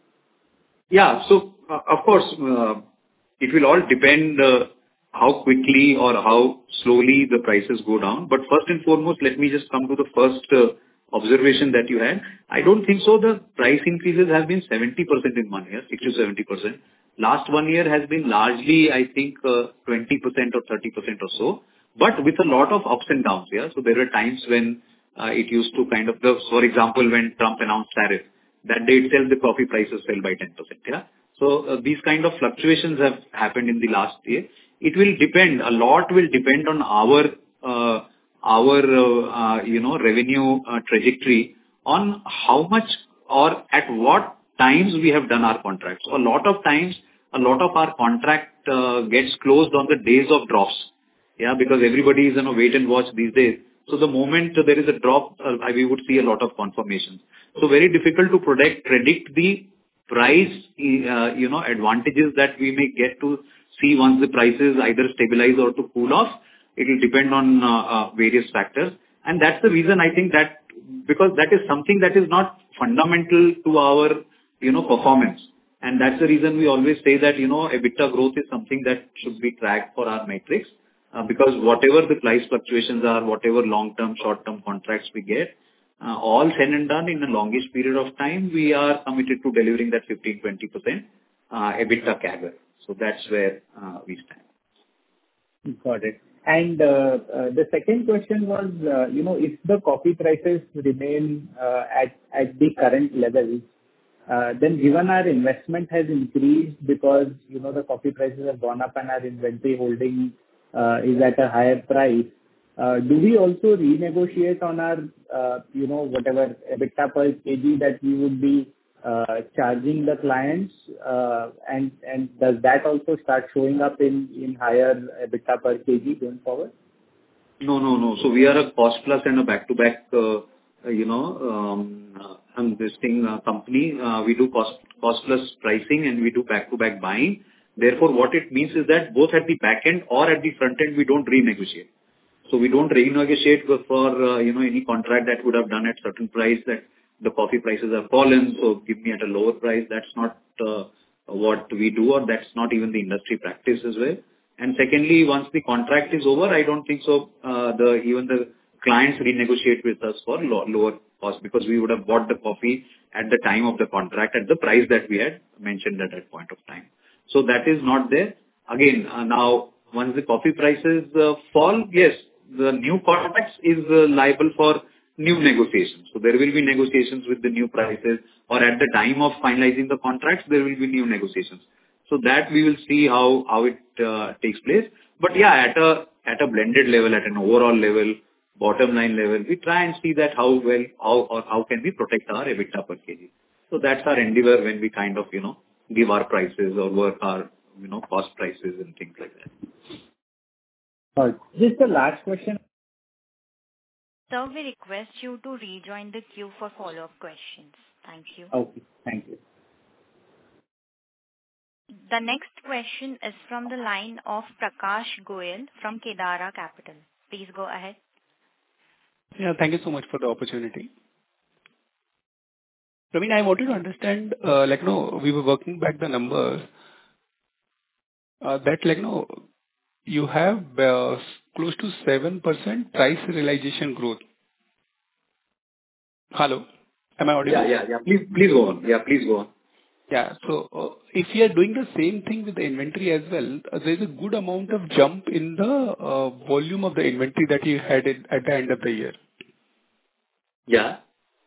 Yeah. So, uh, of course, uh, it will all depend uh, how quickly or how slowly the prices go down. But first and foremost, let me just come to the first uh, observation that you had. I don't think so the price increases have been seventy percent in one year, sixty to seventy percent. Last one year has been largely, I think, uh, twenty percent or thirty percent or so, but with a lot of ups and downs, yeah. So there were times when uh, it used to kind of, the, for example, when Trump announced tariff, that day itself the coffee prices fell by ten percent, yeah. So uh, these kind of fluctuations have happened in the last year. It will depend, a lot will depend on our, uh, our, uh, uh, you know, revenue uh, trajectory on how much or at what times we have done our contracts. So a lot of times, a lot of our contract uh, gets closed on the days of drops. Yeah, because everybody is in a wait and watch these days. So the moment there is a drop, uh, we would see a lot of confirmations. So very difficult to predict, predict the price, uh, you know, advantages that we may get to see once the prices either stabilize or to cool off. It will depend on uh, uh, various factors. And that's the reason I think that, because that is something that is not fundamental to our, you know, performance. And that's the reason we always say that, you know, EBITDA growth is something that should be tracked for our metrics, uh, because whatever the price fluctuations are, whatever long-term, short-term contracts we get, uh, all said and done in a longish period of time, we are committed to delivering that fifteen to twenty percent uh, EBITDA C A G R. So that's where uh, we stand. Got it. And uh, uh, the second question was, uh, you know, if the coffee prices remain uh, at at the current levels, uh, then given our investment has increased because, you know, the coffee prices have gone up and our inventory holding uh, is at a higher price, uh, do we also renegotiate on our, uh, you know, whatever EBITDA per kg that we would be uh, charging the clients, uh, and and does that also start showing up in in higher EBITDA per kg going forward? No, no, no. So we are a cost plus and a back-to-back, uh, you know, um, uh, this thing uh, company. Uh, we do cost cost plus pricing and we do back-to-back buying. Therefore, what it means is that both at the back end or at the front end, we don't renegotiate. So we don't renegotiate for, uh, you know, any contract that would have done at certain price that the coffee prices have fallen, so give me at a lower price. That's not uh, what we do, or that's not even the industry practice as well. And secondly, once the contract is over, I don't think so, uh, the even the clients renegotiate with us for lo- lower cost, because we would have bought the coffee at the time of the contract at the price that we had mentioned at that point of time. So that is not there. Again, uh, now, once the coffee prices uh, fall, yes, the new contracts is uh, liable for new negotiations. So there will be negotiations with the new prices, or at the time of finalizing the contracts, there will be new negotiations. So that we will see how how it uh, takes place. But yeah, at a at a blended level, at an overall level, bottom line level, we try and see that how well, how or how can we protect our EBITDA per kg. So that's our endeavor when we kind of, you know, give our prices or work our, you know, cost prices and things like that. All right. Just the last question. Sir, we request you to rejoin the queue for follow-up questions. Thank you. Okay. Thank you. The next question is from the line of Prakash Goyal from Kedara Capital. Please go ahead. Yeah, thank you so much for the opportunity. Praveen, I wanted to understand, uh, like, no, we were working back the numbers, uh, that, like, no, you have uh, close to seven percent price realization growth. Hello? Am I audible? Yeah, yeah, yeah. Please, please go on. Yeah, please go on. Yeah. So, uh, if you are doing the same thing with the inventory as well, uh, there is a good amount of jump in the uh, volume of the inventory that you had in, at the end of the year. Yeah.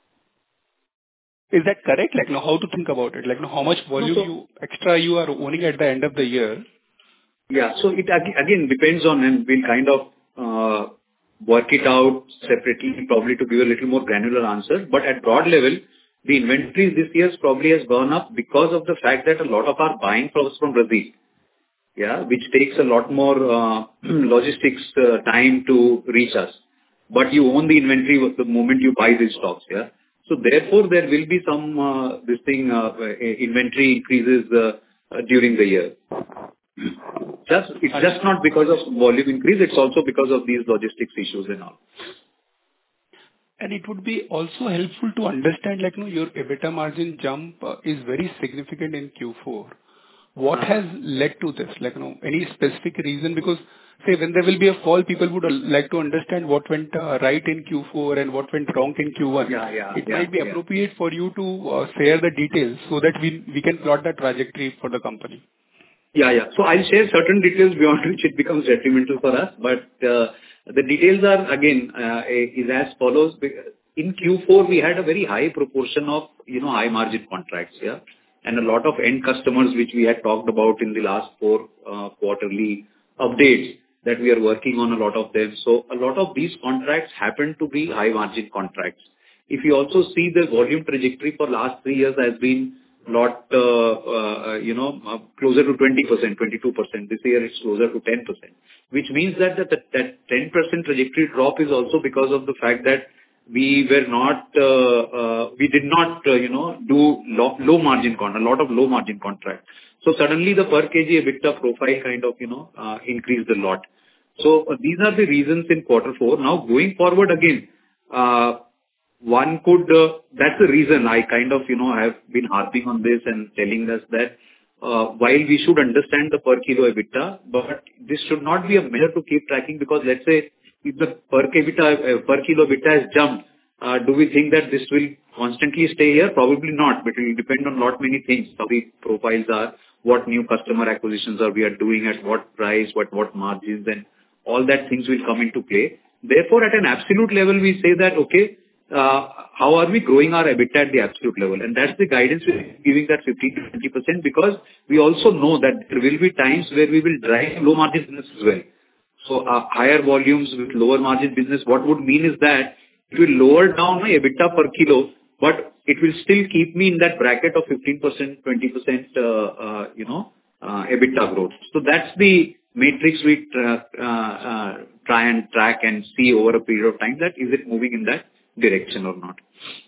Is that correct? Like, now, how to think about it? Like, now, how much volume No, so, you extra you are owning at the end of the year? Yeah. So it ag- again depends on, and we'll kind of uh, work it out separately, probably to give a little more granular answer. But at broad level, the inventory this year probably has gone up because of the fact that a lot of our buying flows from Brazil, yeah, which takes a lot more uh, logistics uh, time to reach us. But you own the inventory the moment you buy these stocks, yeah. So therefore, there will be some uh, this thing uh, inventory increases uh, uh, during the year. Just it's just not because of volume increase; it's also because of these logistics issues and all. And it would be also helpful to understand, like, you know, your EBITDA margin jump uh, is very significant in Q four. What has led to this? Like, you know, any specific reason? Because, say, when there will be a fall, people would uh, like to understand what went uh, right in Q four and what went wrong in Q one. Yeah, yeah, It yeah, might be yeah. appropriate for you to uh, share the details so that we we can plot the trajectory for the company. Yeah, yeah. So I'll share certain details beyond which it becomes detrimental for us. But uh, the details are, again, uh, is as follows. In Q four, we had a very high proportion of, you know, high margin contracts, yeah, and a lot of end customers, which we had talked about in the last four uh, quarterly updates, that we are working on a lot of them. So a lot of these contracts happen to be high margin contracts. If you also see the volume trajectory for last three years has been lot, uh, uh, you know, uh, closer to twenty percent, twenty-two percent. This year it's closer to ten percent, which means that that that ten percent trajectory drop is also because of the fact that we were not, uh, uh, we did not, uh, you know, do low, low margin con, a lot of low margin contracts. So suddenly the per kg EBITDA profile kind of, you know, uh, increased a lot. So uh, these are the reasons in quarter four. Now going forward again, uh, one could, uh, that's the reason I kind of, you know, have been harping on this and telling us that, uh, while we should understand the per kilo EBITDA, but this should not be a measure to keep tracking, because let's say if the per EBITDA, uh, per kilo EBITDA has jumped, uh, do we think that this will constantly stay here? Probably not, but it will depend on lot many things. How the profiles are, what new customer acquisitions are we are doing, at what price, what, what margins, and all that things will come into play. Therefore, at an absolute level, we say that, okay, Uh, how are we growing our EBITDA at the absolute level? And that's the guidance we're giving, that fifteen to twenty percent, because we also know that there will be times where we will drive low margin business as well. So uh, higher volumes with lower margin business, what would mean is that it will lower down my EBITDA per kilo, but it will still keep me in that bracket of fifteen percent, twenty percent, uh, uh, you know, uh, EBITDA growth. So that's the matrix we uh, uh, uh, try and track and see over a period of time, that is it moving in that direction or not.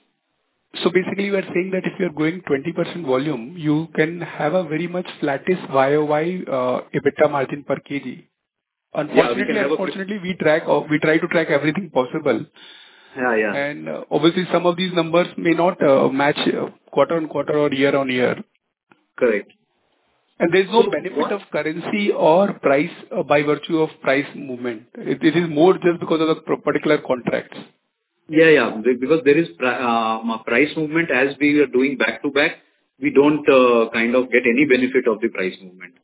So basically, you are saying that if you are going twenty percent volume, you can have a very much flattish Y O Y uh, EBITDA margin per kg. Unfortunately, yeah, we unfortunately, we track, or we try to track everything possible. Yeah, yeah. And uh, obviously, some of these numbers may not uh, match uh, quarter on quarter or year on year. Correct. And there is no So benefit what? of currency or price uh, by virtue of price movement. It, it is more just because of the pro- particular contracts. Yeah, yeah. Be- Because there is pri- uh, price movement as we are doing back to back, we don't uh, kind of get any benefit of the price movement.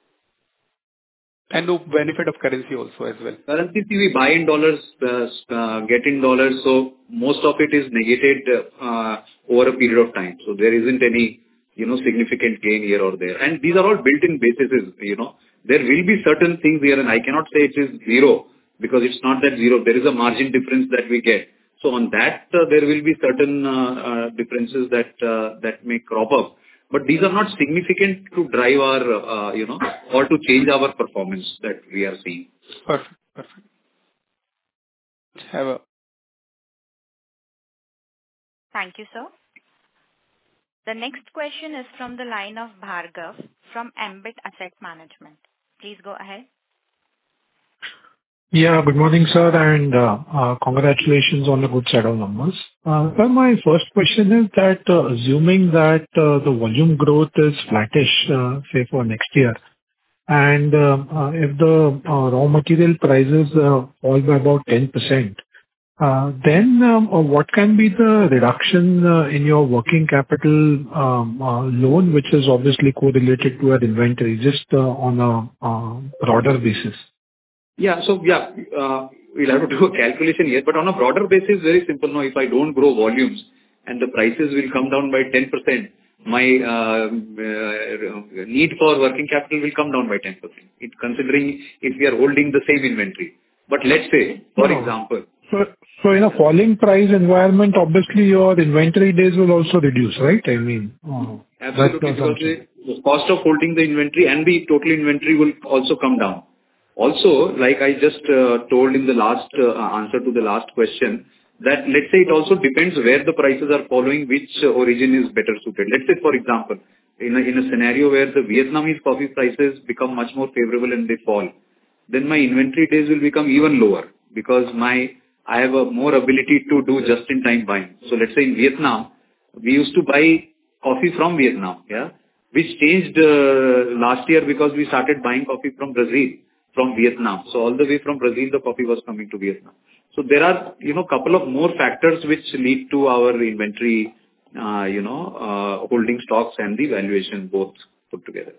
And no benefit of currency also as well. Currency, see, we buy in dollars, uh, uh, get in dollars, so most of it is negated uh, over a period of time. So there isn't any, you know, significant gain here or there. And these are all built-in bases, you know. There will be certain things here, and I cannot say it is zero, because it's not that zero. There is a margin difference that we get. So on that, uh, there will be certain uh, uh, differences that uh, that may crop up. But these are not significant to drive our, uh, you know, or to change our performance that we are seeing. Perfect. Perfect. Have a Thank you, sir. The next question is from the line of Bhargav from Ambit Asset Management. Please go ahead. Yeah, good morning, sir, and uh, uh, congratulations on the good set of numbers. Uh, Sir, my first question is that, uh, assuming that uh, the volume growth is flattish, uh, say, for next year, and uh, uh, if the uh, raw material prices uh, fall by about ten percent, uh, then um, uh, what can be the reduction uh, in your working capital um, uh, loan, which is obviously correlated to your inventory, just uh, on a uh, broader basis? Yeah. So, yeah, uh, we'll have to do a calculation here, but on a broader basis, very simple. Now, if I don't grow volumes and the prices will come down by ten percent, my uh, uh, need for working capital will come down by ten percent. It considering if we are holding the same inventory. But let's say, for No. example, So, so in a falling price environment, obviously your inventory days will also reduce, right? I mean, uh, absolutely, that's the because assumption. the the cost of holding the inventory and the total inventory will also come down. Also, like I just uh, told in the last uh, answer to the last question, that let's say it also depends where the prices are following, which uh, origin is better suited. Let's say, for example, in a, in a scenario where the Vietnamese coffee prices become much more favorable and they fall, then my inventory days will become even lower, because my I have a more ability to do just-in-time buying. So let's say in Vietnam, we used to buy coffee from Vietnam, yeah, which changed uh, last year because we started buying coffee from Brazil, from Vietnam. So all the way from Brazil, the coffee was coming to Vietnam. So there are, you know, couple of more factors which lead to our inventory, uh, you know, uh, holding stocks and the valuation both put together.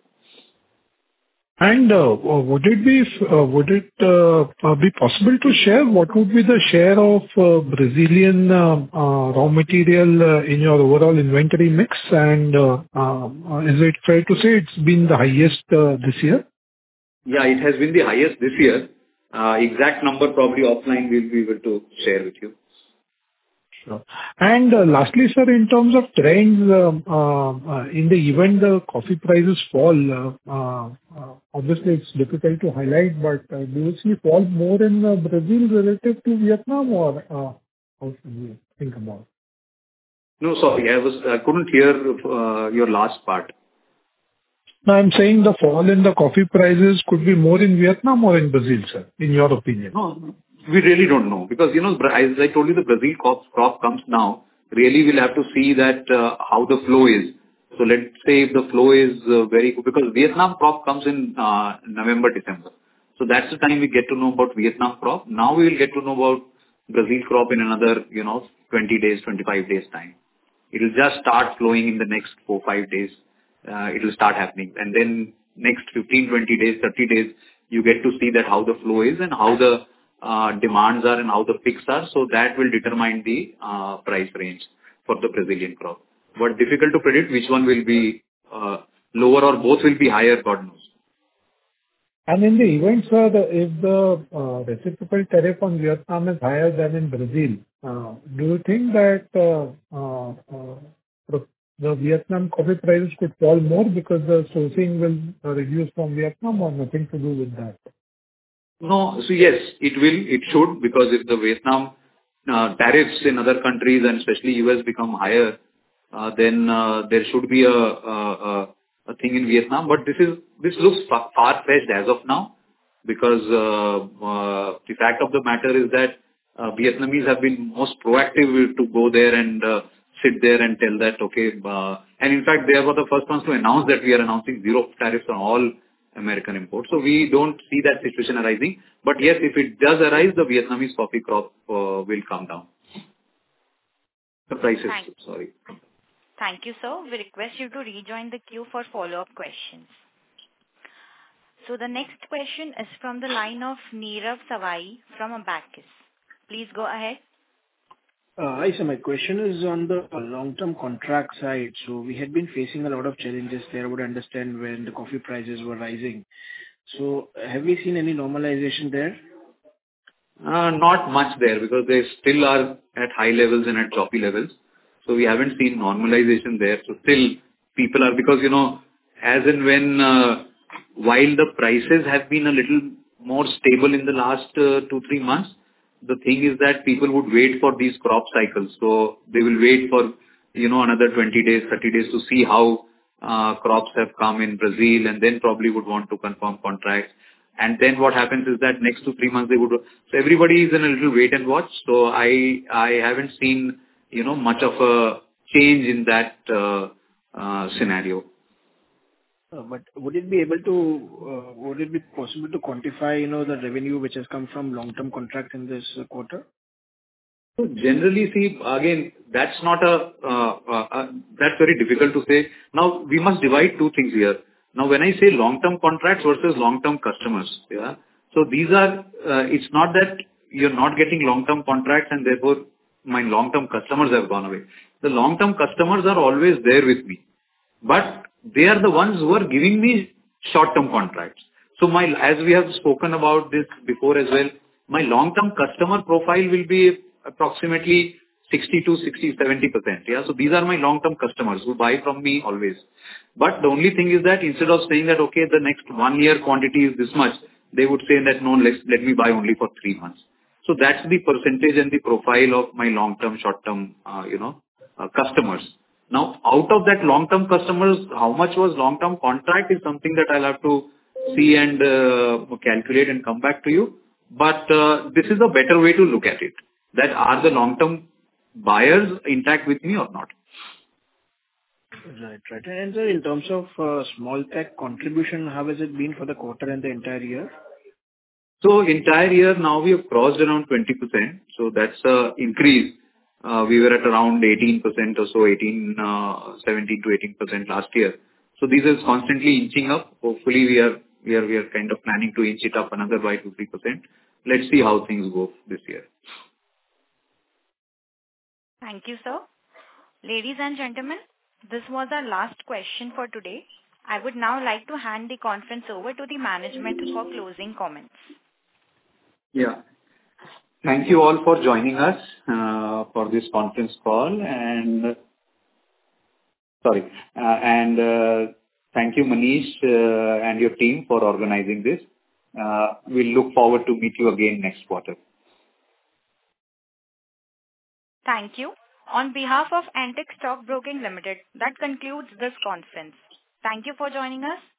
And uh, would it be uh, would it uh, uh, be possible to share what would be the share of uh, Brazilian uh, uh, raw material uh, in your overall inventory mix? And uh, uh, is it fair to say it's been the highest uh, this year? Yeah, it has been the highest this year. Uh, exact number probably offline we'll be able to share with you. Sure. And uh, lastly, sir, in terms of trends, um, uh, uh, in the event the coffee prices fall, uh, uh, uh, obviously it's difficult to highlight, but uh, do you see fall more in uh, Brazil relative to Vietnam, or uh, how should we think about it? No, sorry, I was I couldn't hear uh, your last part. No, I'm saying the fall in the coffee prices could be more in Vietnam or in Brazil, sir, in your opinion? No, we really don't know because, you know, as I told you, the Brazil crop, crop comes now. Really, we'll have to see that uh, how the flow is. So let's say if the flow is uh, very good, because Vietnam crop comes in uh, November, December. So that's the time we get to know about Vietnam crop. Now we will get to know about Brazil crop in another, you know, twenty days, twenty-five days time. It will just start flowing in the next four, five days. Uh, it will start happening. And then next fifteen, twenty days, thirty days, you get to see that how the flow is and how the uh, demands are and how the picks are. So that will determine the uh, price range for the Brazilian crop. But difficult to predict which one will be uh, lower or both will be higher, God knows. And in the event, sir, the, if the uh, reciprocal tariff on Vietnam is higher than in Brazil, uh, do you think that uh, uh, uh, the Vietnam coffee prices could fall more because the sourcing will uh, reduce from Vietnam, or nothing to do with that? No. So yes, it will, it should, because if the Vietnam uh, tariffs in other countries and especially U S become higher, uh, then uh, there should be a, a, a, a thing in Vietnam. But this is this looks far, far-fetched as of now, because uh, uh, the fact of the matter is that uh, Vietnamese have been most proactive to go there and uh, sit there and tell that, okay, uh, and in fact, they were the first ones to announce that we are announcing zero tariffs on all American imports. So we don't see that situation arising. But yes, if it does arise, the Vietnamese coffee crop uh, will come down. The prices, Thank sorry. Thank you, sir. We request you to rejoin the queue for follow-up questions. So the next question is from the line of Nirav Savai from Abakkus. Please go ahead. Uh, Hi, sir. My question is on the long-term contract side. So we had been facing a lot of challenges there. I would understand when the coffee prices were rising. So have we seen any normalization there? Uh, Not much there, because they still are at high levels and at choppy levels. So we haven't seen normalization there. So still people are, because, you know, as and when, uh, while the prices have been a little more stable in the last uh, two, three months, the thing is that people would wait for these crop cycles. So they will wait for, you know, another twenty days, thirty days to see how uh, crops have come in Brazil, and then probably would want to confirm contracts. And then what happens is that next two, three months they would... So everybody is in a little wait and watch. So I, I haven't seen, you know, much of a change in that uh, uh, scenario. Uh, But would it be able to, uh, would it be possible to quantify, you know, the revenue which has come from long-term contracts in this uh, quarter? So generally, see, again, that's not a, uh, uh, uh, that's very difficult to say. Now, we must divide two things here. Now, when I say long-term contracts versus long-term customers, yeah, so these are, uh, it's not that you're not getting long-term contracts and therefore my long-term customers have gone away. The long-term customers are always there with me, but they are the ones who are giving me short-term contracts. So my, as we have spoken about this before as well, my long-term customer profile will be approximately sixty to sixty, seventy percent. Yeah. So these are my long-term customers who buy from me always. But the only thing is that instead of saying that, okay, the next one year quantity is this much, they would say that, no, let's, let me buy only for three months. So that's the percentage and the profile of my long-term, short-term, uh, you know, uh, customers. Now, out of that long-term customers, how much was long-term contract is something that I'll have to see and uh, calculate and come back to you. But uh, this is a better way to look at it. that are the long-term buyers intact with me or not. Right. Right. And sir, in terms of uh, small pack contribution, how has it been for the quarter and the entire year? So entire year now we have crossed around twenty percent. So that's a increase. Uh, we were at around eighteen percent or so, eighteen, uh, seventeen to eighteen percent last year. So this is constantly inching up. Hopefully we are, we are, we are kind of planning to inch it up another by two to three percent. Let's see how things go this year. Thank you, sir. Ladies and gentlemen, this was our last question for today. I would now like to hand the conference over to the management for closing comments. Yeah. Thank you all for joining us uh, for this conference call, and sorry, uh, and uh, thank you, Manish, uh, and your team for organizing this. Uh, we'll look forward to meet you again next quarter. Thank you. On behalf of Antique Stock Broking Limited, that concludes this conference. Thank you for joining us,